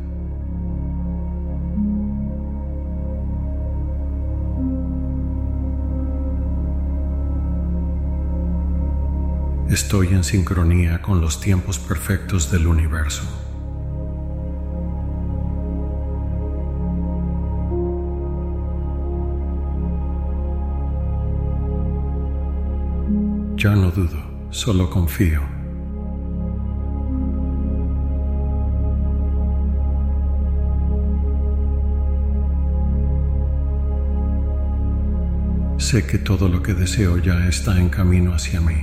Estoy en sincronía con los tiempos perfectos del universo. Ya no dudo, solo confío. Sé que todo lo que deseo ya está en camino hacia mí.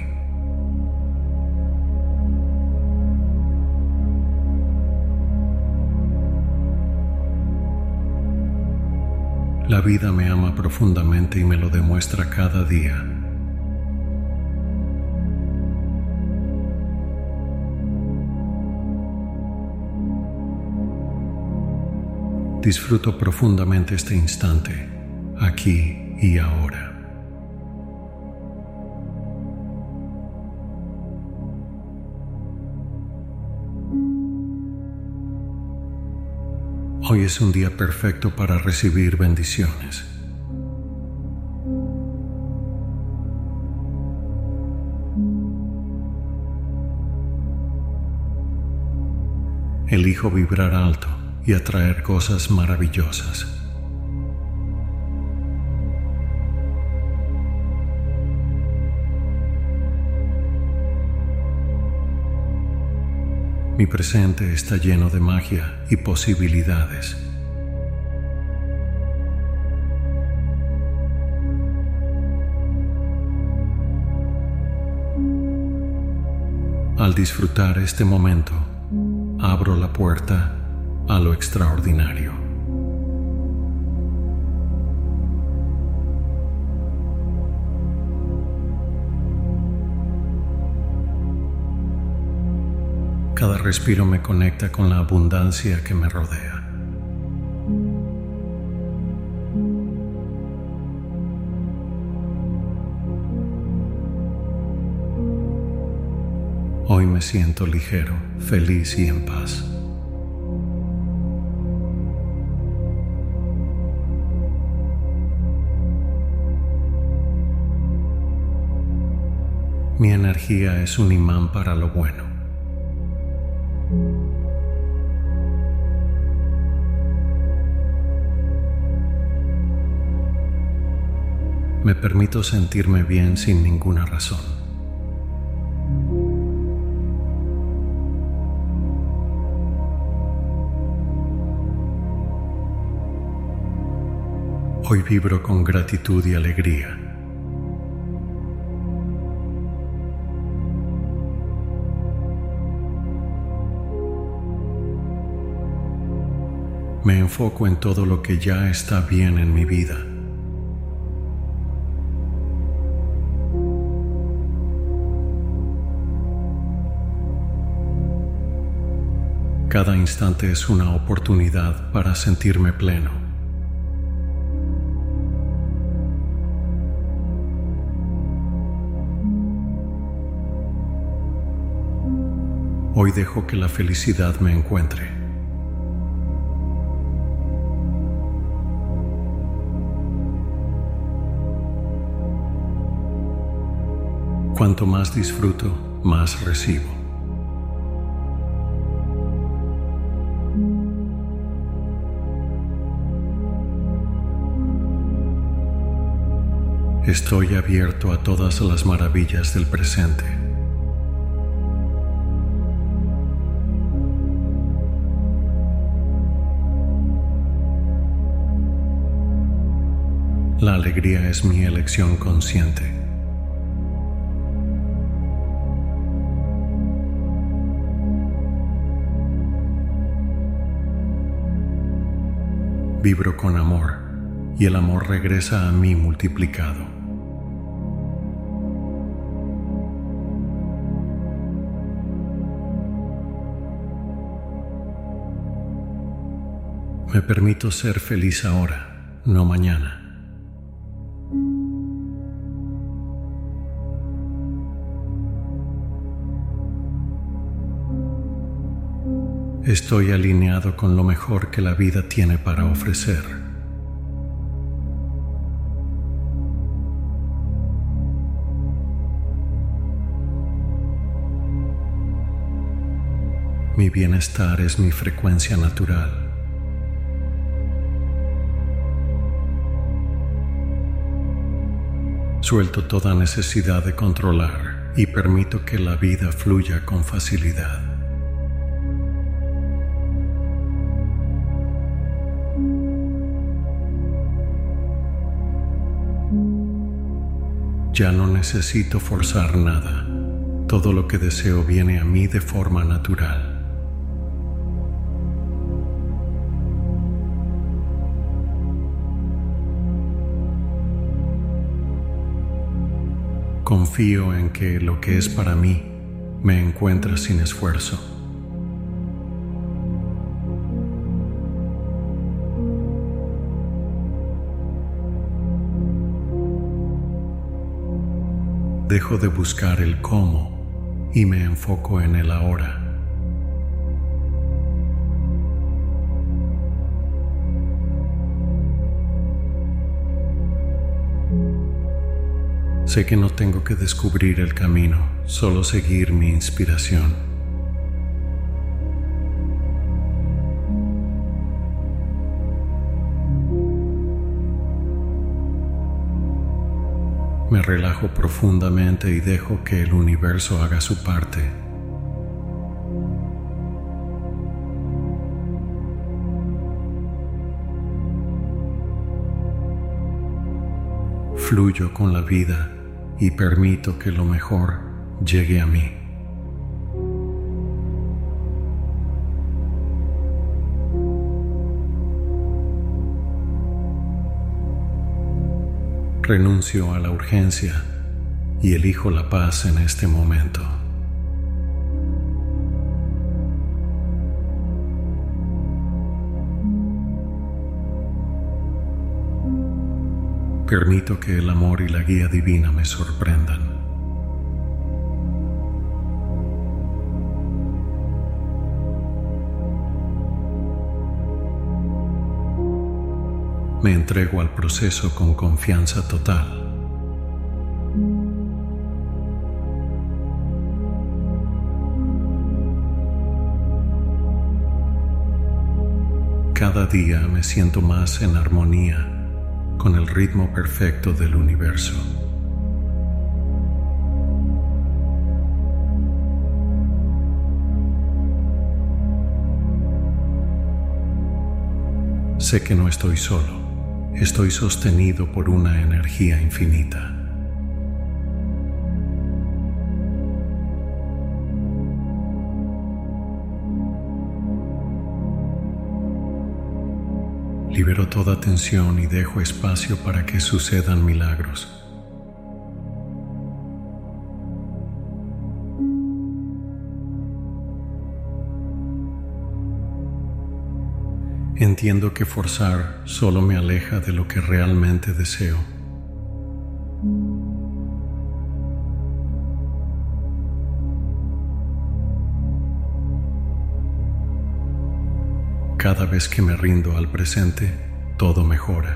La vida me ama profundamente y me lo demuestra cada día. Disfruto profundamente este instante, aquí y ahora. Hoy es un día perfecto para recibir bendiciones. Elijo vibrar alto y atraer cosas maravillosas. Mi presente está lleno de magia y posibilidades. Al disfrutar este momento, abro la puerta a lo extraordinario. Cada respiro me conecta con la abundancia que me rodea. Hoy me siento ligero, feliz y en paz. Mi energía es un imán para lo bueno. Me permito sentirme bien sin ninguna razón. Hoy vibro con gratitud y alegría. Me enfoco en todo lo que ya está bien en mi vida. Cada instante es una oportunidad para sentirme pleno. Hoy dejo que la felicidad me encuentre. Cuanto más disfruto, más recibo. Estoy abierto a todas las maravillas del presente. La alegría es mi elección consciente. Vibro con amor, y el amor regresa a mí multiplicado. Me permito ser feliz ahora, no mañana. Estoy alineado con lo mejor que la vida tiene para ofrecer. Mi bienestar es mi frecuencia natural. Suelto toda necesidad de controlar y permito que la vida fluya con facilidad. Ya no necesito forzar nada. Todo lo que deseo viene a mí de forma natural. Confío en que lo que es para mí me encuentra sin esfuerzo. Dejo de buscar el cómo y me enfoco en el ahora. Sé que no tengo que descubrir el camino, solo seguir mi inspiración. Me relajo profundamente y dejo que el universo haga su parte. Fluyo con la vida y permito que lo mejor llegue a mí. Renuncio a la urgencia y elijo la paz en este momento. Permito que el amor y la guía divina me sorprendan. Me entrego al proceso con confianza total. Cada día me siento más en armonía con el ritmo perfecto del universo. Sé que no estoy solo. Estoy sostenido por una energía infinita. Libero toda tensión y dejo espacio para que sucedan milagros. Entiendo que forzar solo me aleja de lo que realmente deseo. Cada vez que me rindo al presente, todo mejora.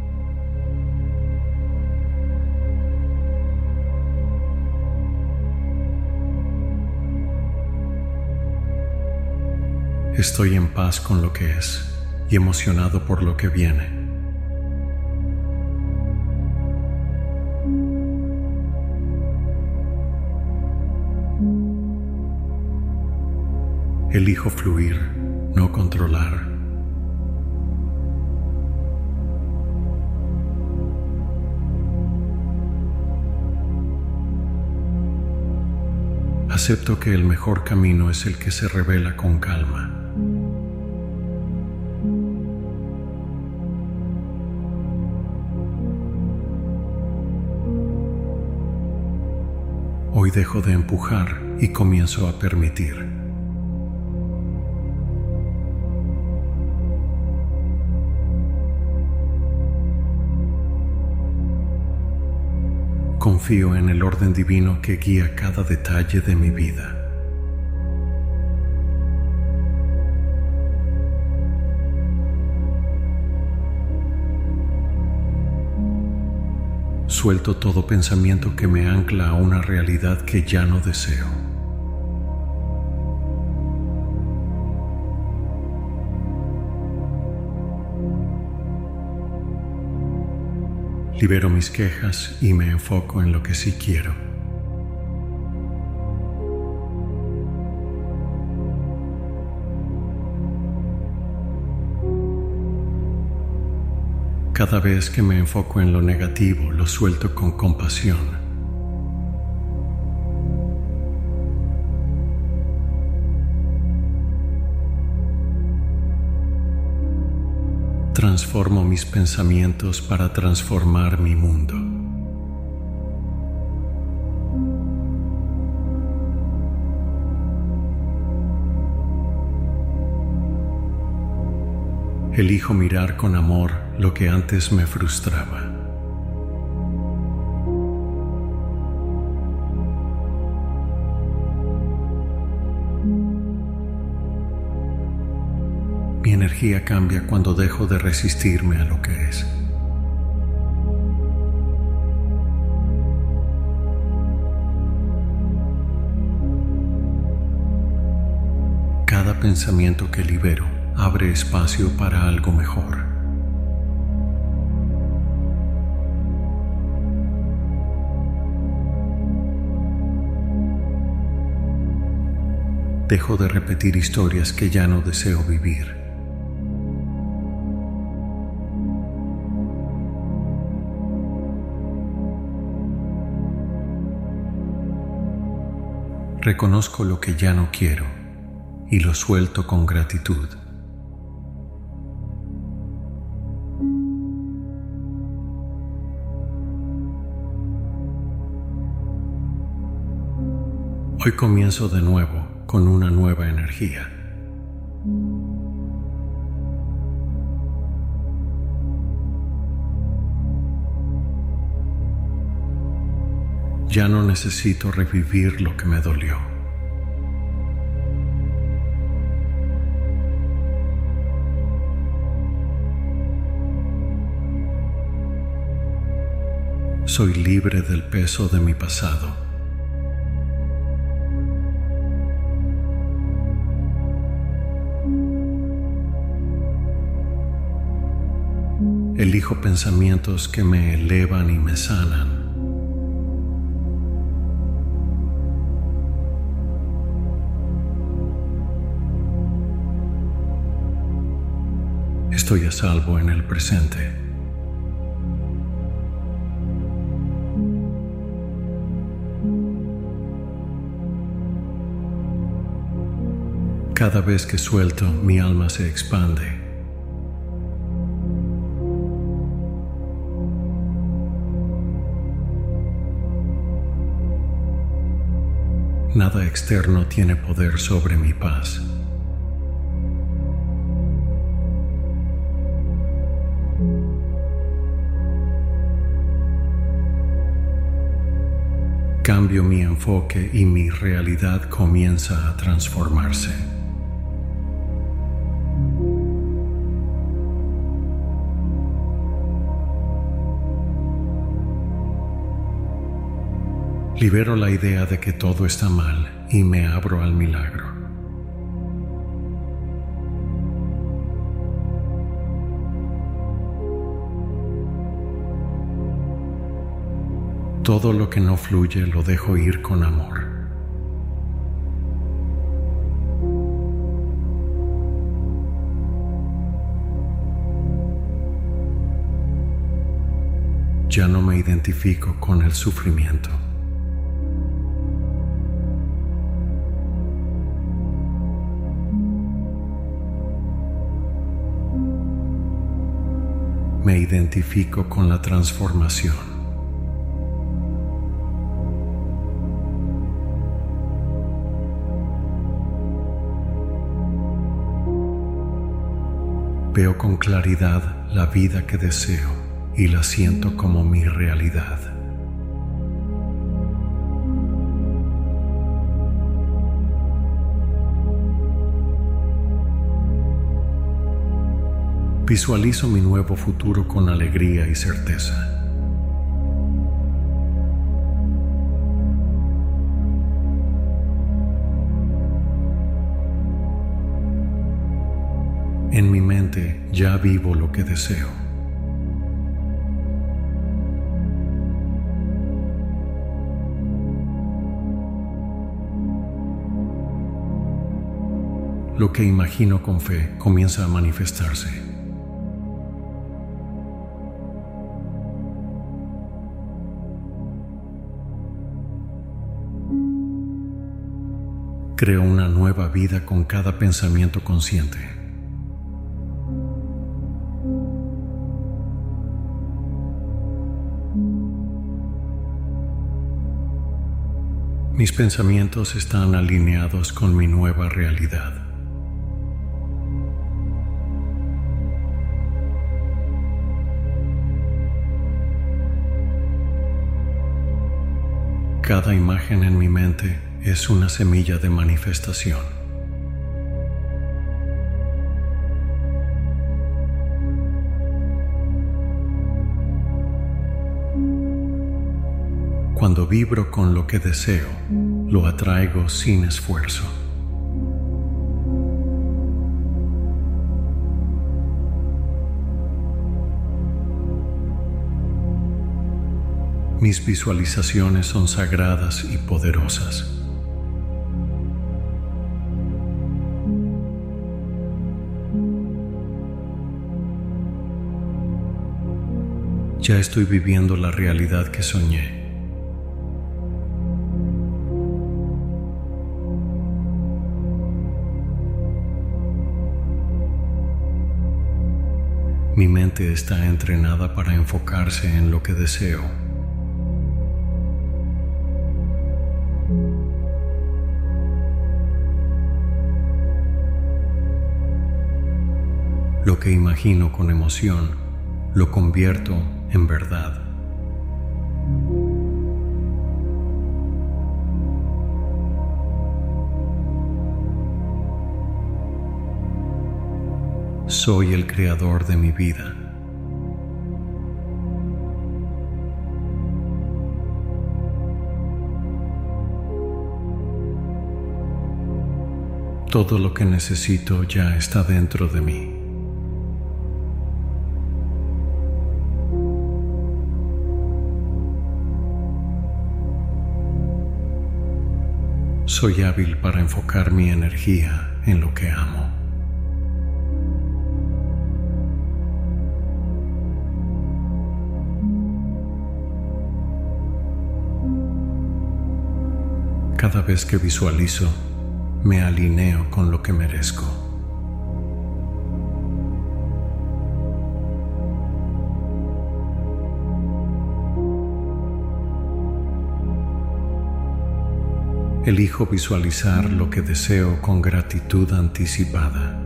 Estoy en paz con lo que es y emocionado por lo que viene. Elijo fluir, no controlar. Acepto que el mejor camino es el que se revela con calma. Hoy dejo de empujar y comienzo a permitir. Confío en el orden divino que guía cada detalle de mi vida. Suelto todo pensamiento que me ancla a una realidad que ya no deseo. Libero mis quejas y me enfoco en lo que sí quiero. Cada vez que me enfoco en lo negativo, lo suelto con compasión. Transformo mis pensamientos para transformar mi mundo. Elijo mirar con amor lo que antes me frustraba. Mi energía cambia cuando dejo de resistirme a lo que es. Cada pensamiento que libero abre espacio para algo mejor. Dejo de repetir historias que ya no deseo vivir. Reconozco lo que ya no quiero y lo suelto con gratitud. Hoy comienzo de nuevo con una nueva energía. Ya no necesito revivir lo que me dolió. Soy libre del peso de mi pasado. Elijo pensamientos que me elevan y me sanan. Estoy a salvo en el presente. Cada vez que suelto, mi alma se expande. Nada externo tiene poder sobre mi paz. Cambio mi enfoque y mi realidad comienza a transformarse. Libero la idea de que todo está mal y me abro al milagro. Todo lo que no fluye lo dejo ir con amor. Ya no me identifico con el sufrimiento. Me identifico con la transformación. Veo con claridad la vida que deseo y la siento como mi realidad. Visualizo mi nuevo futuro con alegría y certeza. En mi mente ya vivo lo que deseo. Lo que imagino con fe comienza a manifestarse. Creo una nueva vida con cada pensamiento consciente. Mis pensamientos están alineados con mi nueva realidad. Cada imagen en mi mente es una semilla de manifestación. Cuando vibro con lo que deseo, lo atraigo sin esfuerzo. Mis visualizaciones son sagradas y poderosas. Ya estoy viviendo la realidad que soñé. Mi mente está entrenada para enfocarse en lo que deseo. Lo que imagino con emoción, lo convierto en verdad. Soy el creador de mi vida. Todo lo que necesito ya está dentro de mí. Soy hábil para enfocar mi energía en lo que amo. Cada vez que visualizo, me alineo con lo que merezco. Elijo visualizar lo que deseo con gratitud anticipada.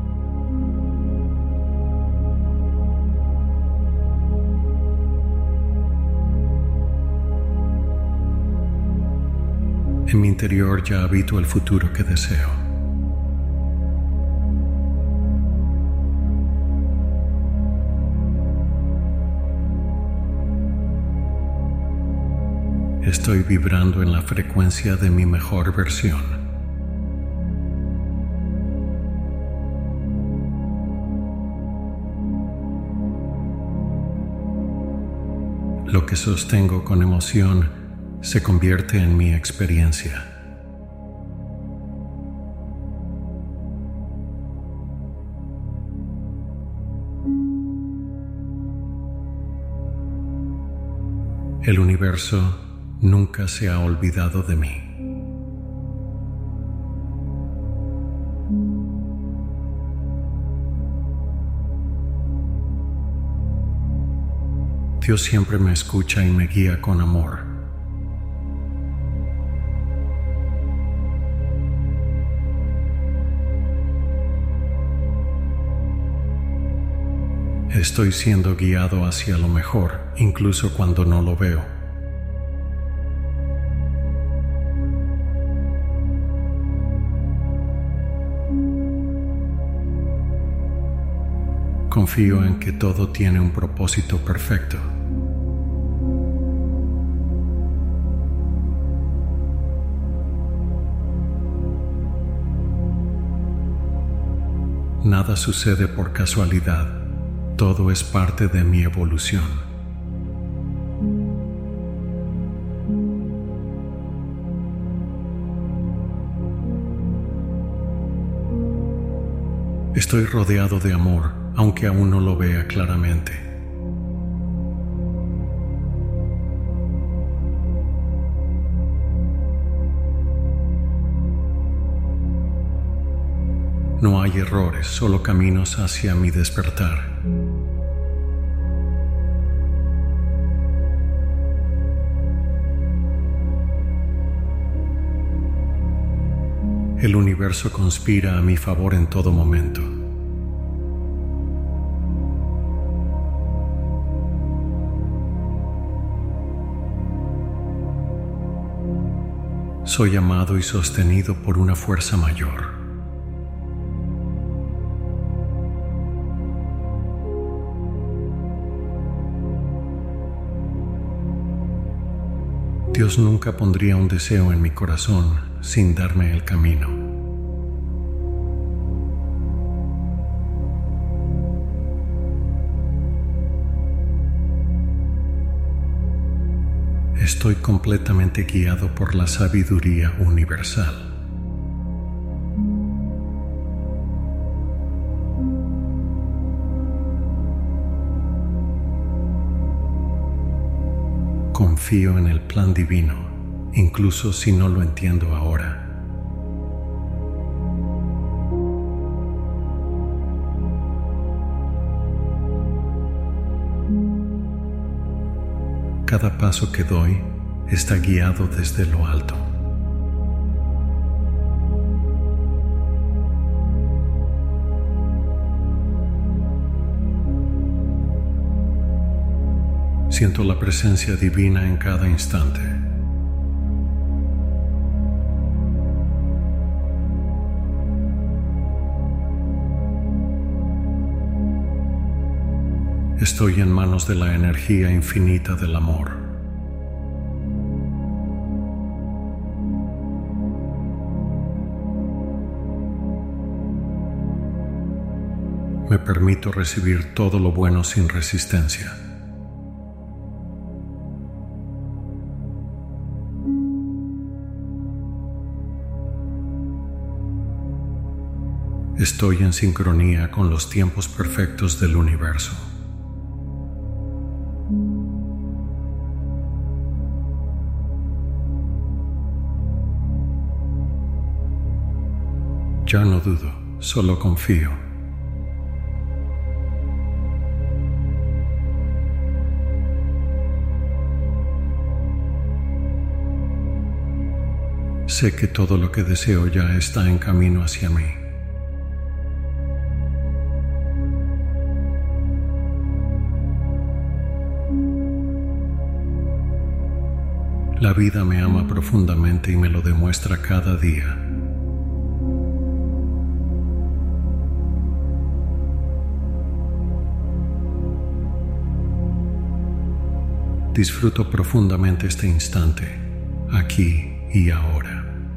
En mi interior ya habito el futuro que deseo. Estoy vibrando en la frecuencia de mi mejor versión. Lo que sostengo con emoción se convierte en mi experiencia. El universo nunca se ha olvidado de mí. Dios siempre me escucha y me guía con amor. Estoy siendo guiado hacia lo mejor, incluso cuando no lo veo. Confío en que todo tiene un propósito perfecto. Nada sucede por casualidad, todo es parte de mi evolución. Estoy rodeado de amor, aunque aún no lo vea claramente. No hay errores, solo caminos hacia mi despertar. El universo conspira a mi favor en todo momento. Soy amado y sostenido por una fuerza mayor. Dios nunca pondría un deseo en mi corazón sin darme el camino. Estoy completamente guiado por la sabiduría universal. Confío en el plan divino, incluso si no lo entiendo ahora. Cada paso que doy está guiado desde lo alto. Siento la presencia divina en cada instante. Estoy en manos de la energía infinita del amor. Me permito recibir todo lo bueno sin resistencia. Estoy en sincronía con los tiempos perfectos del universo. Ya no dudo, solo confío. Sé que todo lo que deseo ya está en camino hacia mí. La vida me ama profundamente y me lo demuestra cada día. Disfruto profundamente este instante, aquí y ahora.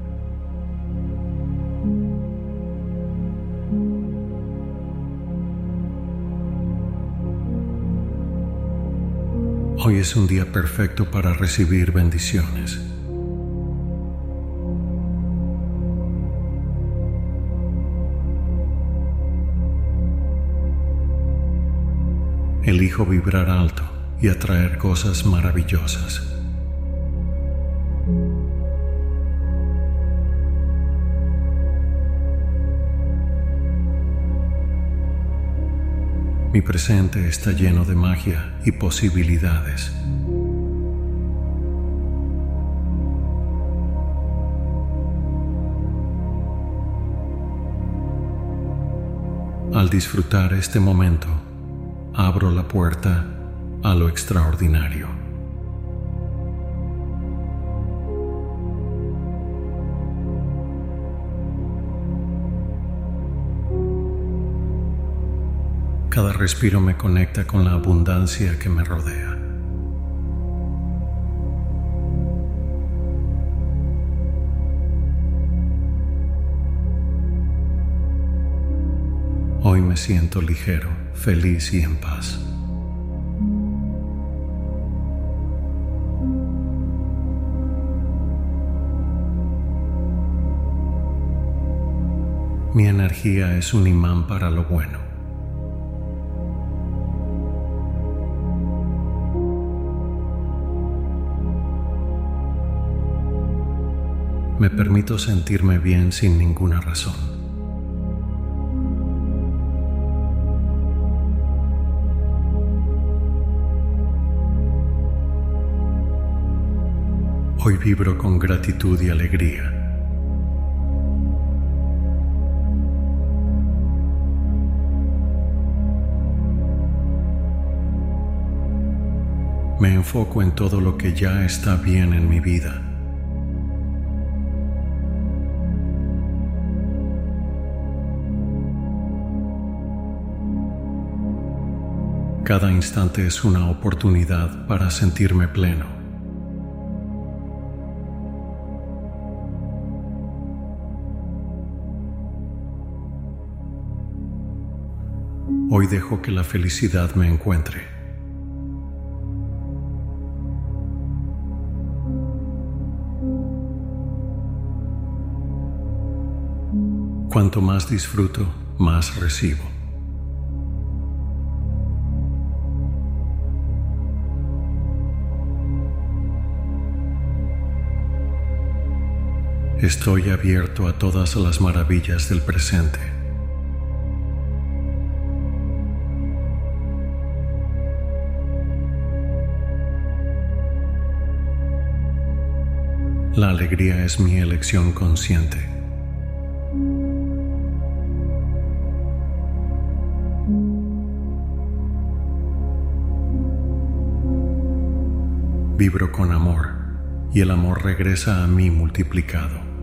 Hoy es un día perfecto para recibir bendiciones. Elijo vibrar alto y atraer cosas maravillosas. Mi presente está lleno de magia y posibilidades. Al disfrutar este momento, abro la puerta a lo extraordinario. Cada respiro me conecta con la abundancia que me rodea. Hoy me siento ligero, feliz y en paz. Mi energía es un imán para lo bueno. Me permito sentirme bien sin ninguna razón. Hoy vibro con gratitud y alegría. Me enfoco en todo lo que ya está bien en mi vida. Cada instante es una oportunidad para sentirme pleno. Hoy dejo que la felicidad me encuentre. Cuanto más disfruto, más recibo. Estoy abierto a todas las maravillas del presente. La alegría es mi elección consciente. Vibro con amor y el amor regresa a mí multiplicado.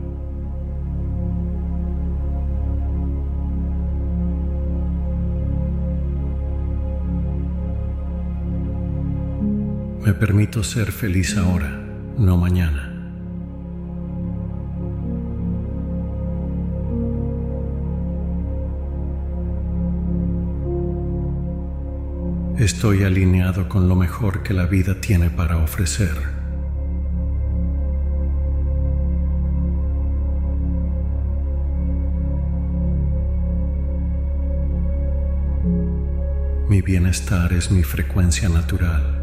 Me permito ser feliz ahora, no mañana. Estoy alineado con lo mejor que la vida tiene para ofrecer. Mi bienestar es mi frecuencia natural.